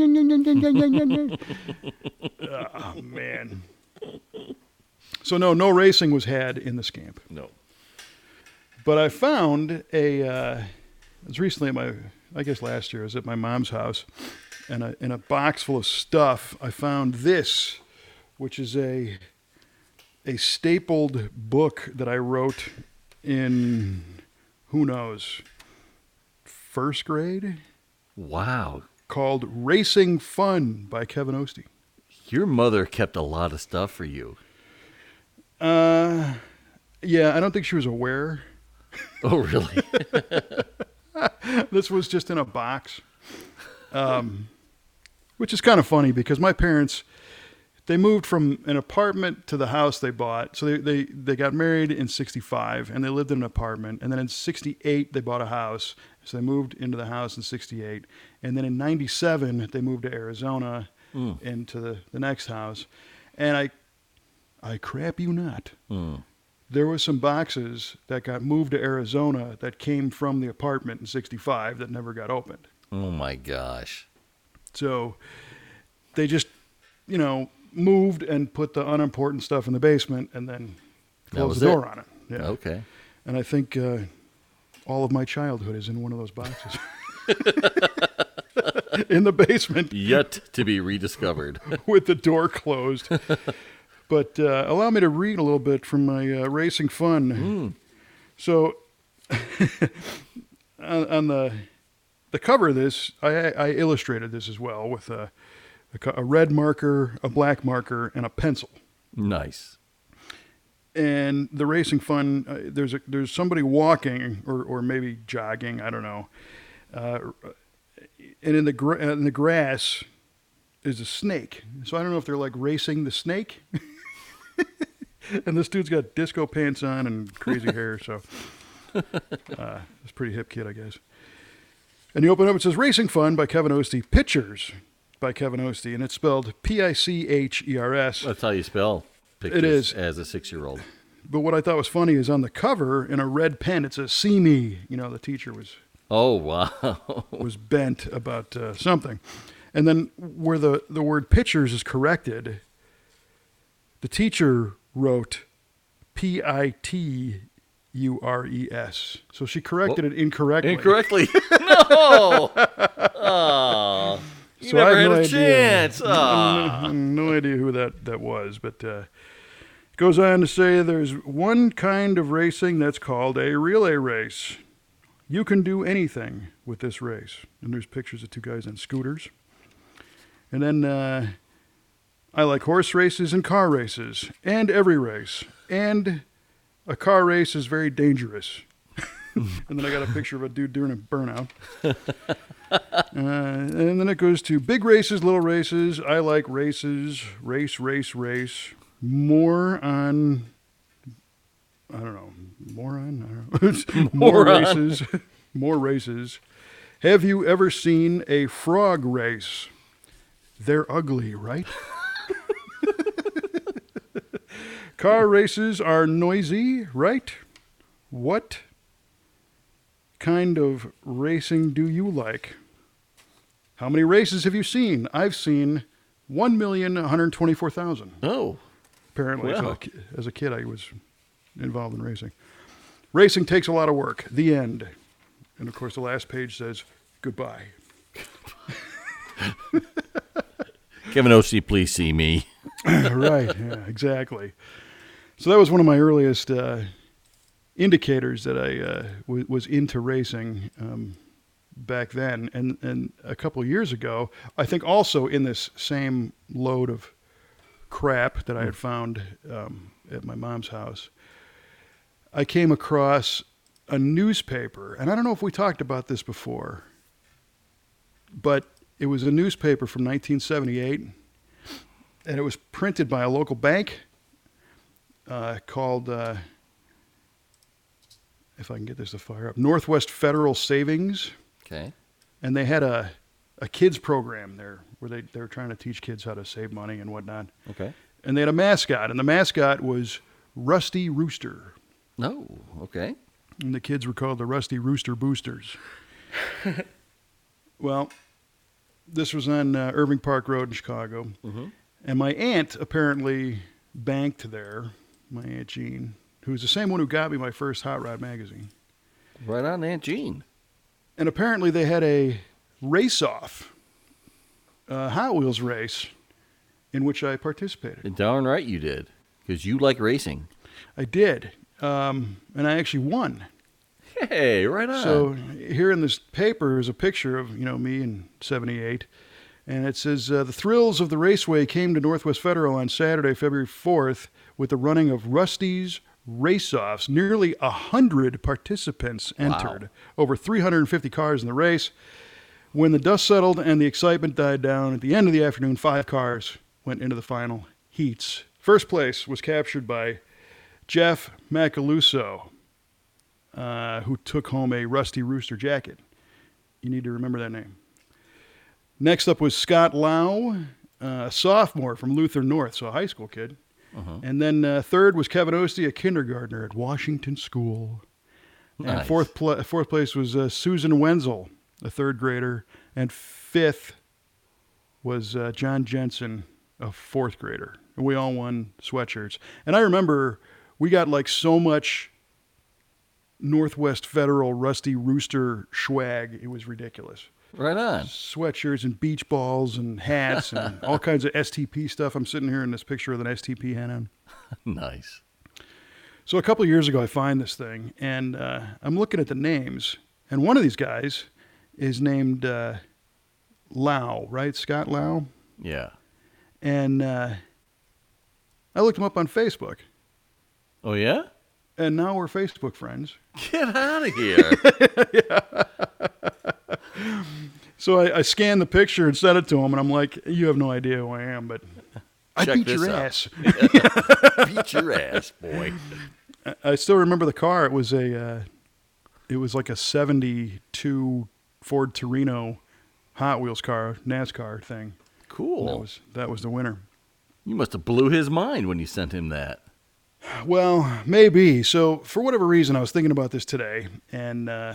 Oh, man. So, no, no racing was had in the Scamp. No. But I found a, uh, it was recently at my, I guess last year, I was at my mom's house, and a, in a box full of stuff, I found this, which is a, a stapled book that I wrote in, who knows, first grade, Wow. called Racing Fun by Kevin Ostie. Your mother kept a lot of stuff for you. Uh, yeah, I don't think she was aware. Oh, really? This was just in a box, um, which is kind of funny because my parents, they moved from an apartment to the house they bought. So they, they, they got married in sixty-five and they lived in an apartment. And then in sixty-eight, they bought a house. So they moved into the house in sixty-eight. And then in ninety-seven, they moved to Arizona Mm. into the, the next house. And I, I crap you not. Mm. There was some boxes that got moved to Arizona that came from the apartment in sixty-five that never got opened. Oh, my gosh. So they just, you know, moved and put the unimportant stuff in the basement and then That closed was the door it? on it. Yeah. Okay. And I think uh, all of my childhood is in one of those boxes. In the basement Yet to be rediscovered. with the door closed. But uh, allow me to read a little bit from my uh, Racing Fun. Mm. So on, on the the cover of this, I, I illustrated this as well with a, a, co- a red marker, a black marker, and a pencil. Nice. And the Racing Fun, uh, there's a, there's somebody walking or, or maybe jogging, I don't know. Uh, and in the gra- in the grass is a snake. So I don't know if they're like racing the snake. And this dude's got disco pants on and crazy hair, so uh, it's a pretty hip kid, I guess. And you open up, it says Racing Fun by Kevin Ostie. Pictures by Kevin Ostie, and it's spelled P I C H E R S. That's how you spell pictures It is. as a six-year-old. But what I thought was funny is on the cover, in a red pen, it says, "See me." You know, the teacher was Oh, wow. was bent about uh, something. And then where the, the word pictures is corrected, the teacher wrote P I T U R E S. So she corrected Whoa. it incorrectly. Incorrectly. No. Oh, you So never I had have no a idea. chance. No, Oh. no idea who that, that was. But uh, it goes on to say there's one kind of racing that's called a relay race. You can do anything with this race. And there's pictures of two guys on scooters. And then uh, I like horse races and car races and every race. And a car race is very dangerous. And then I got a picture of a dude doing a burnout. Uh, and then it goes to big races, little races. I like races, race, race, race. More on, I don't know, more on, I don't know. more Moron. races, more races. Have you ever seen a frog race? They're ugly, right? Car races are noisy, right? What kind of racing do you like? How many races have you seen? I've seen one million one hundred twenty-four thousand. Oh. Apparently, Wow. as, a, ki- as a kid, I was involved in racing. Racing takes a lot of work. The end. And of course, the last page says goodbye. Kevin Ostie, please see me. Right, yeah, exactly. So that was one of my earliest uh, indicators that I uh, w- was into racing um, back then. And, and a couple of years ago, I think also in this same load of crap that I had found um, at my mom's house, I came across a newspaper. And I don't know if we talked about this before, but it was a newspaper from nineteen seventy-eight, and it was printed by a local bank uh, called, uh, if I can get this to fire up, Northwest Federal Savings. Okay. And they had a, a kids program there where they, they were trying to teach kids how to save money and whatnot. Okay. And they had a mascot, and the mascot was Rusty Rooster. No. Okay. And the kids were called the Rusty Rooster Boosters. Well, this was on uh, Irving Park Road in Chicago. Mm-hmm. And my aunt apparently banked there, my Aunt Jean, who was the same one who got me my first Hot Rod magazine. Right on, Aunt Jean. And apparently they had a race-off, a Hot Wheels race, in which I participated. And darn right you did, because you like racing. I did, um, and I actually won. Hey, right on. So here in this paper is a picture of, you know, me in seventy-eight. And it says, uh, the thrills of the raceway came to Northwest Federal on Saturday, February fourth, with the running of Rusty's Race-Offs. Nearly one hundred participants entered. Wow. Over three hundred fifty cars in the race. When the dust settled and the excitement died down, at the end of the afternoon, five cars went into the final heats. First place was captured by Jeff Macaluso, uh, who took home a Rusty Rooster jacket. You need to remember that name. Next up was Scott Lau, uh, a sophomore from Luther North, so a high school kid. Uh-huh. And then uh, third was Kevin Ostie, a kindergartner at Washington School. And Nice. fourth, pl- fourth place was uh, Susan Wenzel, a third grader. And fifth was uh, John Jensen, a fourth grader. And we all won sweatshirts. And I remember we got like so much Northwest Federal Rusty Rooster swag. It was ridiculous. Right on. Sweatshirts and beach balls and hats and all kinds of S T P stuff. I'm sitting here in this picture with an S T P hat on. Nice. So a couple of years ago, I find this thing, and uh, I'm looking at the names, and one of these guys is named uh, Lau, right? Scott Lau. Yeah. And uh, I looked him up on Facebook, Oh, yeah? and now we're Facebook friends. Get out of here. So I, I scanned the picture and sent it to him, and I'm like, you have no idea who I am, but I Check beat this your out. ass. Beat your ass, boy. I- I still remember the car. It was a, uh, it was like a seventy-two Ford Torino Hot Wheels car, NASCAR thing. Cool. And that was that was the winner. You must have blew his mind when you sent him that. Well, maybe. So for whatever reason, I was thinking about this today, and uh,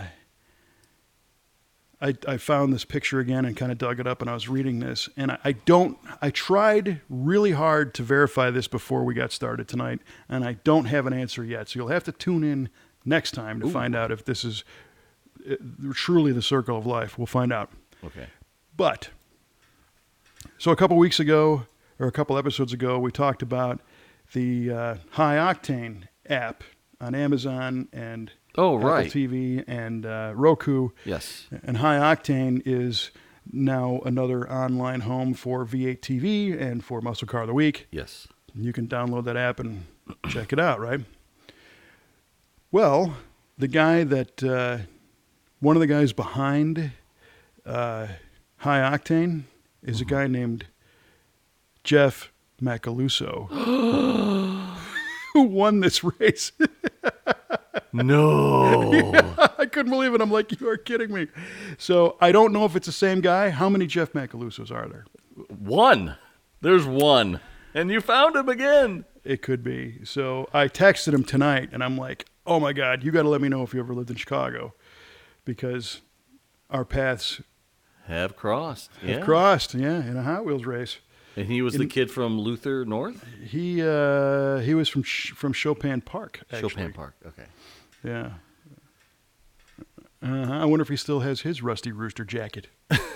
I, I found this picture again and kind of dug it up, and I was reading this, and I, I don't. I tried really hard to verify this before we got started tonight, and I don't have an answer yet. So you'll have to tune in next time to Ooh. find out if this is uh, truly the circle of life. We'll find out. Okay. But so a couple weeks ago, or a couple episodes ago, we talked about the uh, High Octane app on Amazon and Oh, Apple right. T V and uh, Roku. Yes. And High Octane is now another online home for V eight T V and for Muscle Car of the Week. Yes. You can download that app and check it out, right? Well, the guy that, uh, one of the guys behind uh, High Octane is a guy named Jeff Macaluso, who won this race. No. Yeah, I couldn't believe it. I'm like, you are kidding me. So I don't know if it's the same guy. How many Jeff Macalusos are there? One. There's one. And you found him again. It could be. So I texted him tonight, and I'm like, oh, my God, you got to let me know if you ever lived in Chicago, because our paths Have crossed. have Yeah. crossed, yeah, in a Hot Wheels race. And he was the In- kid from Luther North? He uh, he was from Ch- from Chopin Park, actually. Chopin Park. Okay. Yeah. Uh-huh. I wonder if he still has his Rusty Rooster jacket.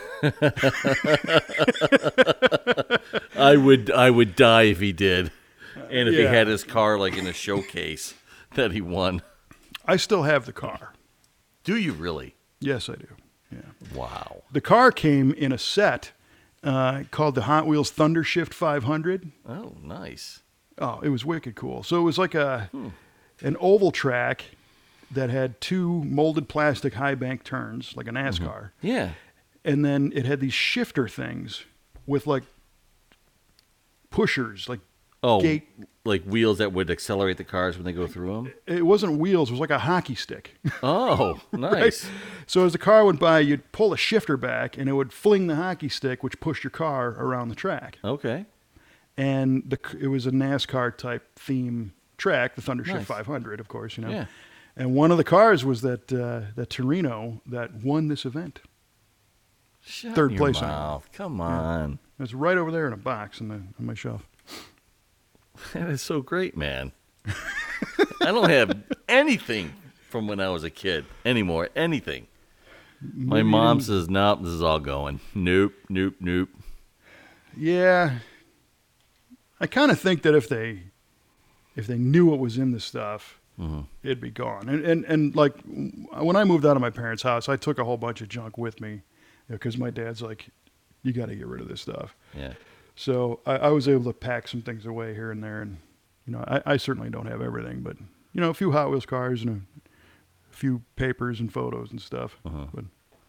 I would I would die if he did. And if he Yeah. had his car like in a showcase that he won. I still have the car. Do you really? Yes, I do. Yeah. Wow. The car came in a set uh, called the Hot Wheels Thundershift five hundred. Oh, nice. Oh, it was wicked cool. So it was like a an oval track that had two molded plastic high bank turns, like a NASCAR. Yeah. And then it had these shifter things with like pushers, like Oh, gate. like wheels that would accelerate the cars when they go through them? It wasn't wheels, it was like a hockey stick. Oh, Right? nice. So as the car went by, you'd pull a shifter back and it would fling the hockey stick, which pushed your car around the track. Okay. And the, it was a NASCAR type theme track, the Thundershift Nice. five hundred, of course, you know. Yeah. And one of the cars was that uh, that Torino that won this event. Shut Third your place, I mouth. Come on. It's right over there in a box in the, on my shelf. That is so great, man. I don't have anything from when I was a kid anymore. Anything. My Maybe mom you says, nope, this is all going. Nope, nope, nope. Yeah. I kind of think that if they if they knew what was in the stuff, Mhm. it'd be gone. And, and and like when I moved out of my parents' house, I took a whole bunch of junk with me because my dad's like, you got to get rid of this stuff. Yeah. So I, I was able to pack some things away here and there, and you know, I, I certainly don't have everything, but you know, a few Hot Wheels cars and a, a few papers and photos and stuff. Uh-huh. But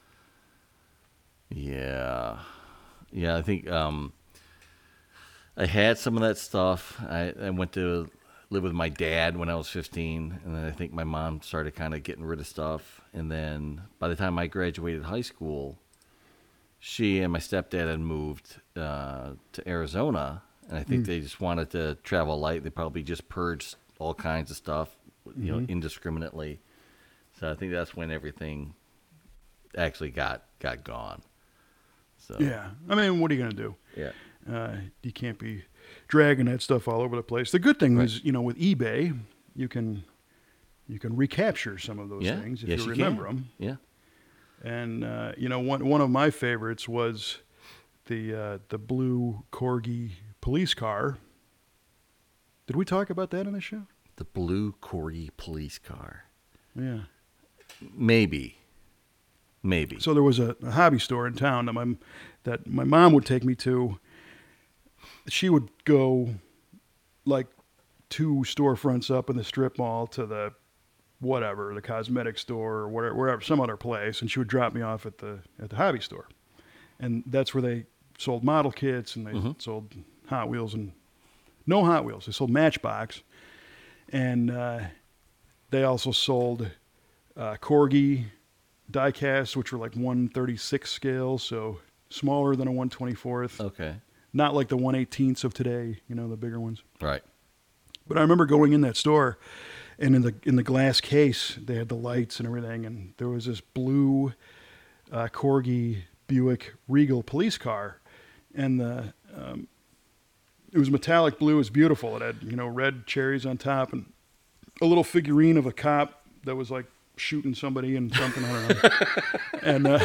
Yeah. Yeah, I think um, I had some of that stuff. I, I went to live with my dad when I was fifteen, and then I think my mom started kind of getting rid of stuff. And then by the time I graduated high school, she and my stepdad had moved uh, to Arizona, and I think they just wanted to travel light. They probably just purged all kinds of stuff, you know, indiscriminately. So I think that's when everything actually got got gone. So yeah, I mean, what are you gonna do? yeah. Uh, you can't be dragging that stuff all over the place. The good thing Right. is, you know, with eBay, you can you can recapture some of those Yeah. things if Yes, you you remember can. them. Yeah. And uh, you know, one one of my favorites was the uh, the blue Corgi police car. Did we talk about that on the show? The blue Corgi police car. Yeah. Maybe. Maybe. So there was a, a hobby store in town that my that my mom would take me to. She would go like two storefronts up in the strip mall to the whatever, the cosmetic store or whatever, wherever, some other place, and she would drop me off at the at the hobby store, and that's where they sold model kits and they Mhm. sold Hot Wheels and no Hot Wheels. They sold Matchbox, and uh, they also sold uh, Corgi diecast, which were like one thirty-six scale, so smaller than a one twenty-fourth. Okay. Not like the one eighteenths of today, you know, the bigger ones. Right. But I remember going in that store, and in the in the glass case, they had the lights and everything, and there was this blue uh, Corgi Buick Regal police car, and the um, it was metallic blue. It was beautiful. It had, you know, red cherries on top, and a little figurine of a cop that was like shooting somebody and something. I don't know. And uh,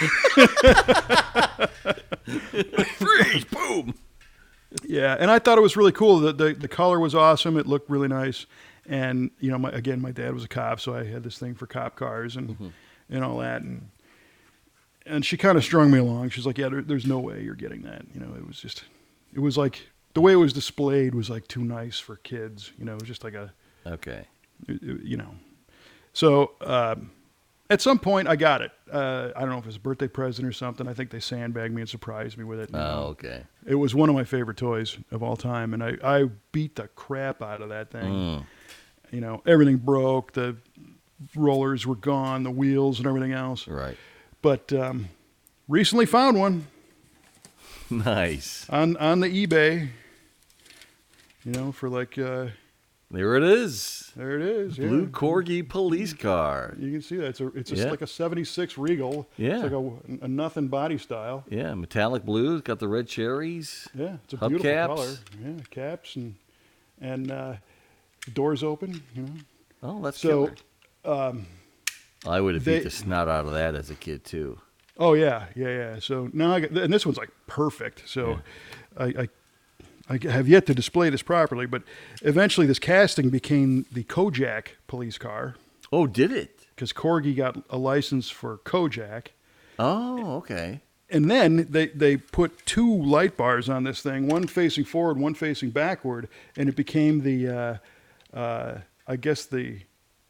freeze, boom. Yeah, and I thought it was really cool. The, the the color was awesome. It looked really nice. And, you know, my, again, my dad was a cop, so I had this thing for cop cars and mm-hmm. and all that. And and she kind of strung me along. She's like, yeah, there, there's no way you're getting that. You know, it was just, it was like, the way it was displayed was like too nice for kids. You know, it was just like a, okay, you know. So um, at some point I got it. Uh, I don't know if it was a birthday present or something. I think they sandbagged me and surprised me with it. Oh, know. okay. It was one of my favorite toys of all time, and I, I beat the crap out of that thing. Mm. You know, everything broke. The rollers were gone, the wheels and everything else. Right. But um, recently found one. Nice. On on the eBay. You know, for like... Uh, there it is. There it is. Blue yeah. Corgi police car. You can see that. It's a, it's a, yeah. like a seventy-six Regal. Yeah. It's like a, a nothing body style. Yeah, metallic blue. It's got the red cherries. Yeah, it's a Hub beautiful caps. color. Yeah, caps and and uh, doors open. You know. Oh, that's so. killer. Um, I would have they, beat the snot out of that as a kid too. Oh yeah, yeah, yeah. So now I got, and this one's like perfect. So yeah. I, I I have yet to display this properly, but eventually this casting became the Kojak police car. Oh, did it? Because Corgi got a license for Kojak. Oh, okay. And then they, they put two light bars on this thing, one facing forward, one facing backward, and it became the, uh, uh, I guess the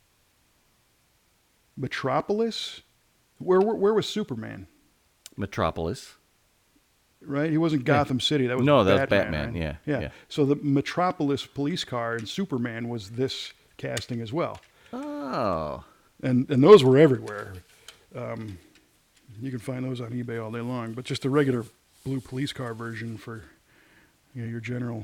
Metropolis? Where, where, where was Superman? Metropolis. Right? He wasn't Gotham yeah. City. That was no, Batman, that was Batman. Right? Yeah, yeah, yeah. So the Metropolis police car and Superman was this casting as well. Oh. And and those were everywhere. Um, you can find those on eBay all day long. But just the regular blue police car version for, you know, your general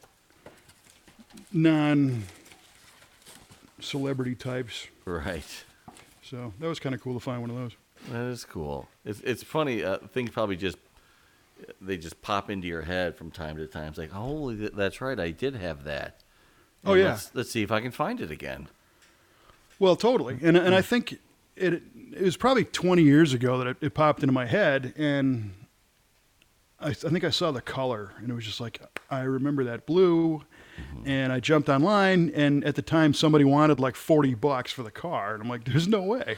non-celebrity types. Right. So that was kind of cool to find one of those. That is cool. It's it's funny. Uh, things probably just they just pop into your head from time to time. It's like, holy, that's right, I did have that. And oh yeah. Let's, let's see if I can find it again. Well, totally. And and I think it it was probably twenty years ago that it, it popped into my head, and I, I think I saw the color, and it was just like, I remember that blue. Mm-hmm. And I jumped online, and at the time somebody wanted like forty bucks for the car, and I'm like, there's no way.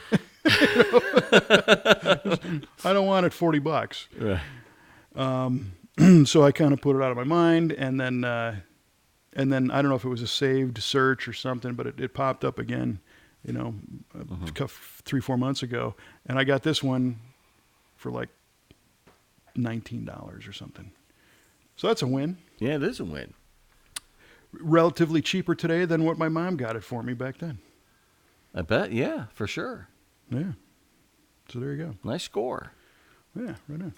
I don't want it forty bucks. Right. Um, so I kind of put it out of my mind, and then uh, and then I don't know if it was a saved search or something, but it, it popped up again, you know, mm-hmm. a, three four months ago, and I got this one for like nineteen dollars or something. So that's a win. Yeah, it is a win. Relatively cheaper today than what my mom got it for me back then. I bet, yeah, for sure. Yeah. So there you go. Nice score. Yeah, right on.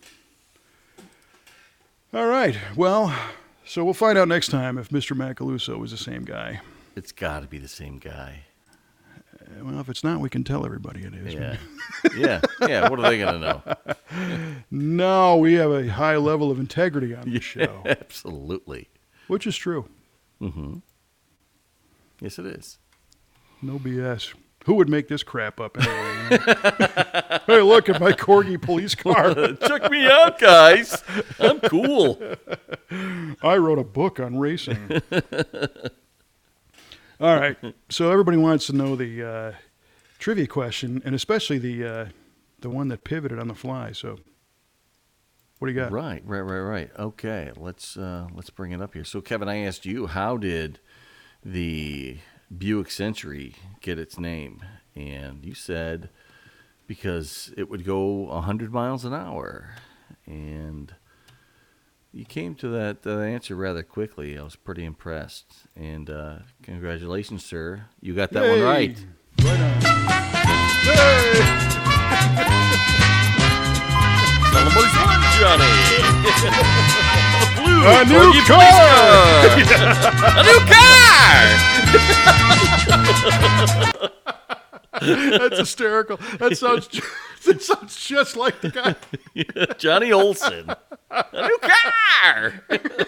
All right. Well, so we'll find out next time if Mister Macaluso is the same guy. It's got to be the same guy. Uh, well, if it's not, we can tell everybody it is. Yeah. yeah. Yeah. What are they going to know? No, we have a high level of integrity on the yeah, show. Absolutely. Which is true. Mm-hmm. Yes, it is. No B S. Who would make this crap up anyway? You know? Hey, look at my Corgi police car. Check me out, guys. I'm cool. I wrote a book on racing. All right. So everybody wants to know the uh, trivia question, and especially the uh, the one that pivoted on the fly. So what do you got? Right, right, right, right. Okay, let's uh, let's bring it up here. So, Kevin, I asked you, how did the Buick Century get its name? And you said because it would go one hundred miles an hour. And you came to that uh, answer rather quickly. I was pretty impressed. And uh, congratulations, sir. You got that Yay. one right. Right on. Hey. So Somebody's won, Johnny. A blue A new Corgi car! police car. A new car. That's hysterical. That sounds, ju- that sounds just like the guy. Yeah, Johnny Olson. A new car.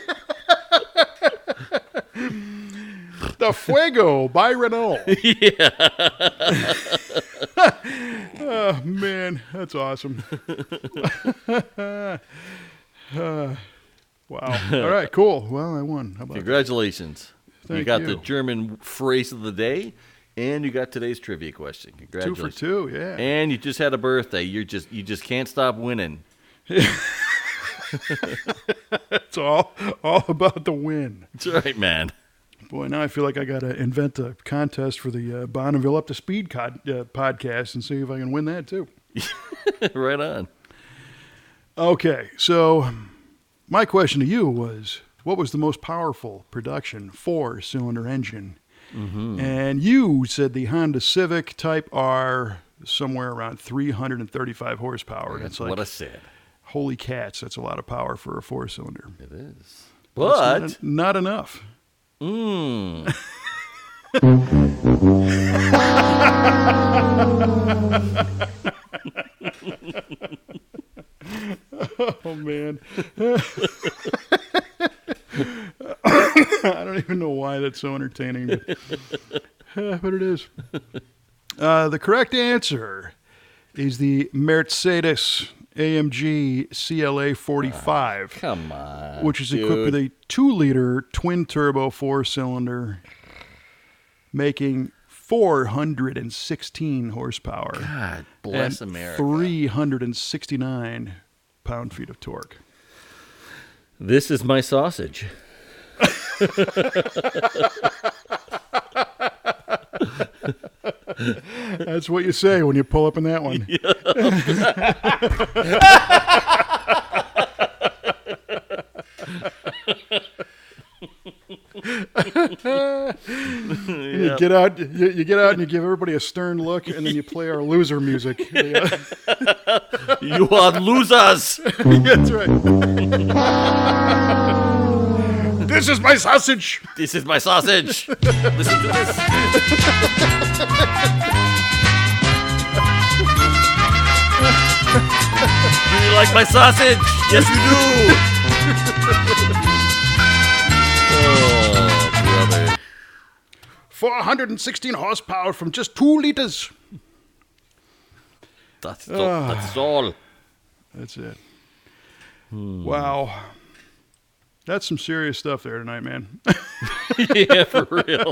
The Fuego by Renault. Yeah. Oh, man, that's awesome. Uh, wow. All right, cool. Well, I won. How about that? Congratulations. you Thank got you. the German phrase of the day, and you got today's trivia question. Two Congratulations. for two, yeah. And you just had a birthday. You're just you just can't stop winning. It's all, all about the win. That's right, man. Boy, now I feel like I got to invent a contest for the uh, Bonneville Up to Speed co- uh, podcast and see if I can win that too. Right on. Okay, so my question to you was, what was the most powerful production four-cylinder engine? Mm-hmm. And you said the Honda Civic Type R, somewhere around three hundred thirty-five horsepower. And That's it's like, what I said. holy cats, that's a lot of power for a four-cylinder. It is. But But, it's not, not enough. mm, Oh, man. I don't even know why that's so entertaining, but, uh, but it is. Uh, the correct answer is the Mercedes A M G C L A forty-five, come on. which is dude. equipped with a two-liter twin-turbo four-cylinder, making four hundred sixteen horsepower. God bless and America. three hundred sixty-nine pound-feet of torque. This is my sausage. That's what you say when you pull up in that one. And you get out, you, you get out, and you give everybody a stern look, and then you play our loser music. Yeah. You are losers. That's right. This is my sausage. This is my sausage. Listen to this. Do you like my sausage? Yes, you do. Oh, brother. four hundred sixteen horsepower from just two liters. That's, all, that's all. That's it. Wow. That's some serious stuff there tonight, man. Yeah, for real.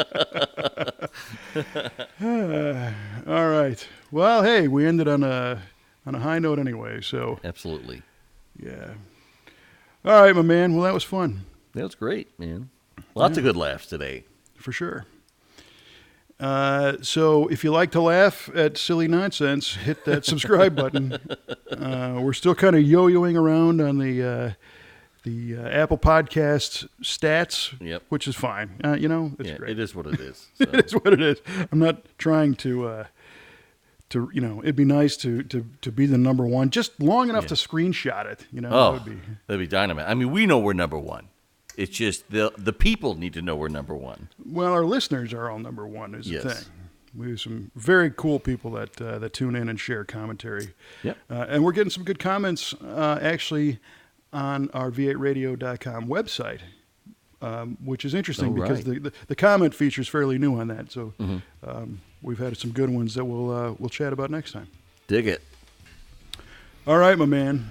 All right. Well, hey, we ended on a on a high note anyway, so Absolutely. yeah. All right, my man. Well, that was fun. That was great, man. Lots of good laughs today. For sure. Uh, so if you like to laugh at silly nonsense, hit that subscribe button. Uh, we're still kind of yo-yoing around on the uh, the uh, Apple Podcast stats, Yep. which is fine. Uh, you know, it's Yeah, great. it is what it is. So. It is what it is. I'm not trying to, uh, to you know, it'd be nice to, to, to be the number one, just long enough Yeah. to screenshot it. You know, Oh, that would be. that'd be dynamite. I mean, we know we're number one. It's just the the people need to know we're number one. Well, our listeners are all number one, is Yes. the thing. We have some very cool people that uh, that tune in and share commentary. Yep. Uh, and we're getting some good comments uh, actually on our v eight radio dot com website, um, which is interesting Oh, because right. the, the, the comment feature is fairly new on that. So Mhm. um, we've had some good ones that we'll, uh, we'll chat about next time. Dig it. All right, my man.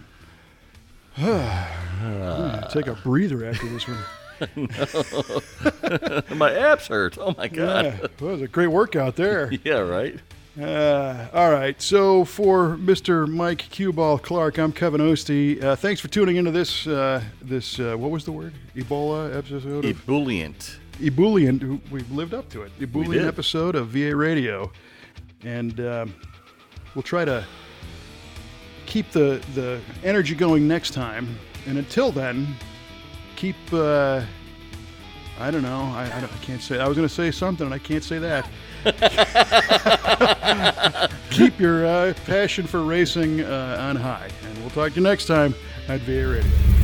I'm gonna take a breather after this one. My abs hurt. Oh, my God. Yeah, well, it was a great workout there. Yeah, right? Uh, all right. So for Mister Mike Cueball Clark, I'm Kevin Ostie. Uh, thanks for tuning into this, uh, this uh, what was the word? Ebola episode of Ebullient. Ebullient. We've lived up to it. Ebullient did. episode of V A Radio. And um, we'll try to keep the, the energy going next time. And until then, keep uh, I don't know. I, I, don't, I can't say. I was going to say something, and I can't say that. Keep your uh, passion for racing uh, on high. And we'll talk to you next time at V A Radio.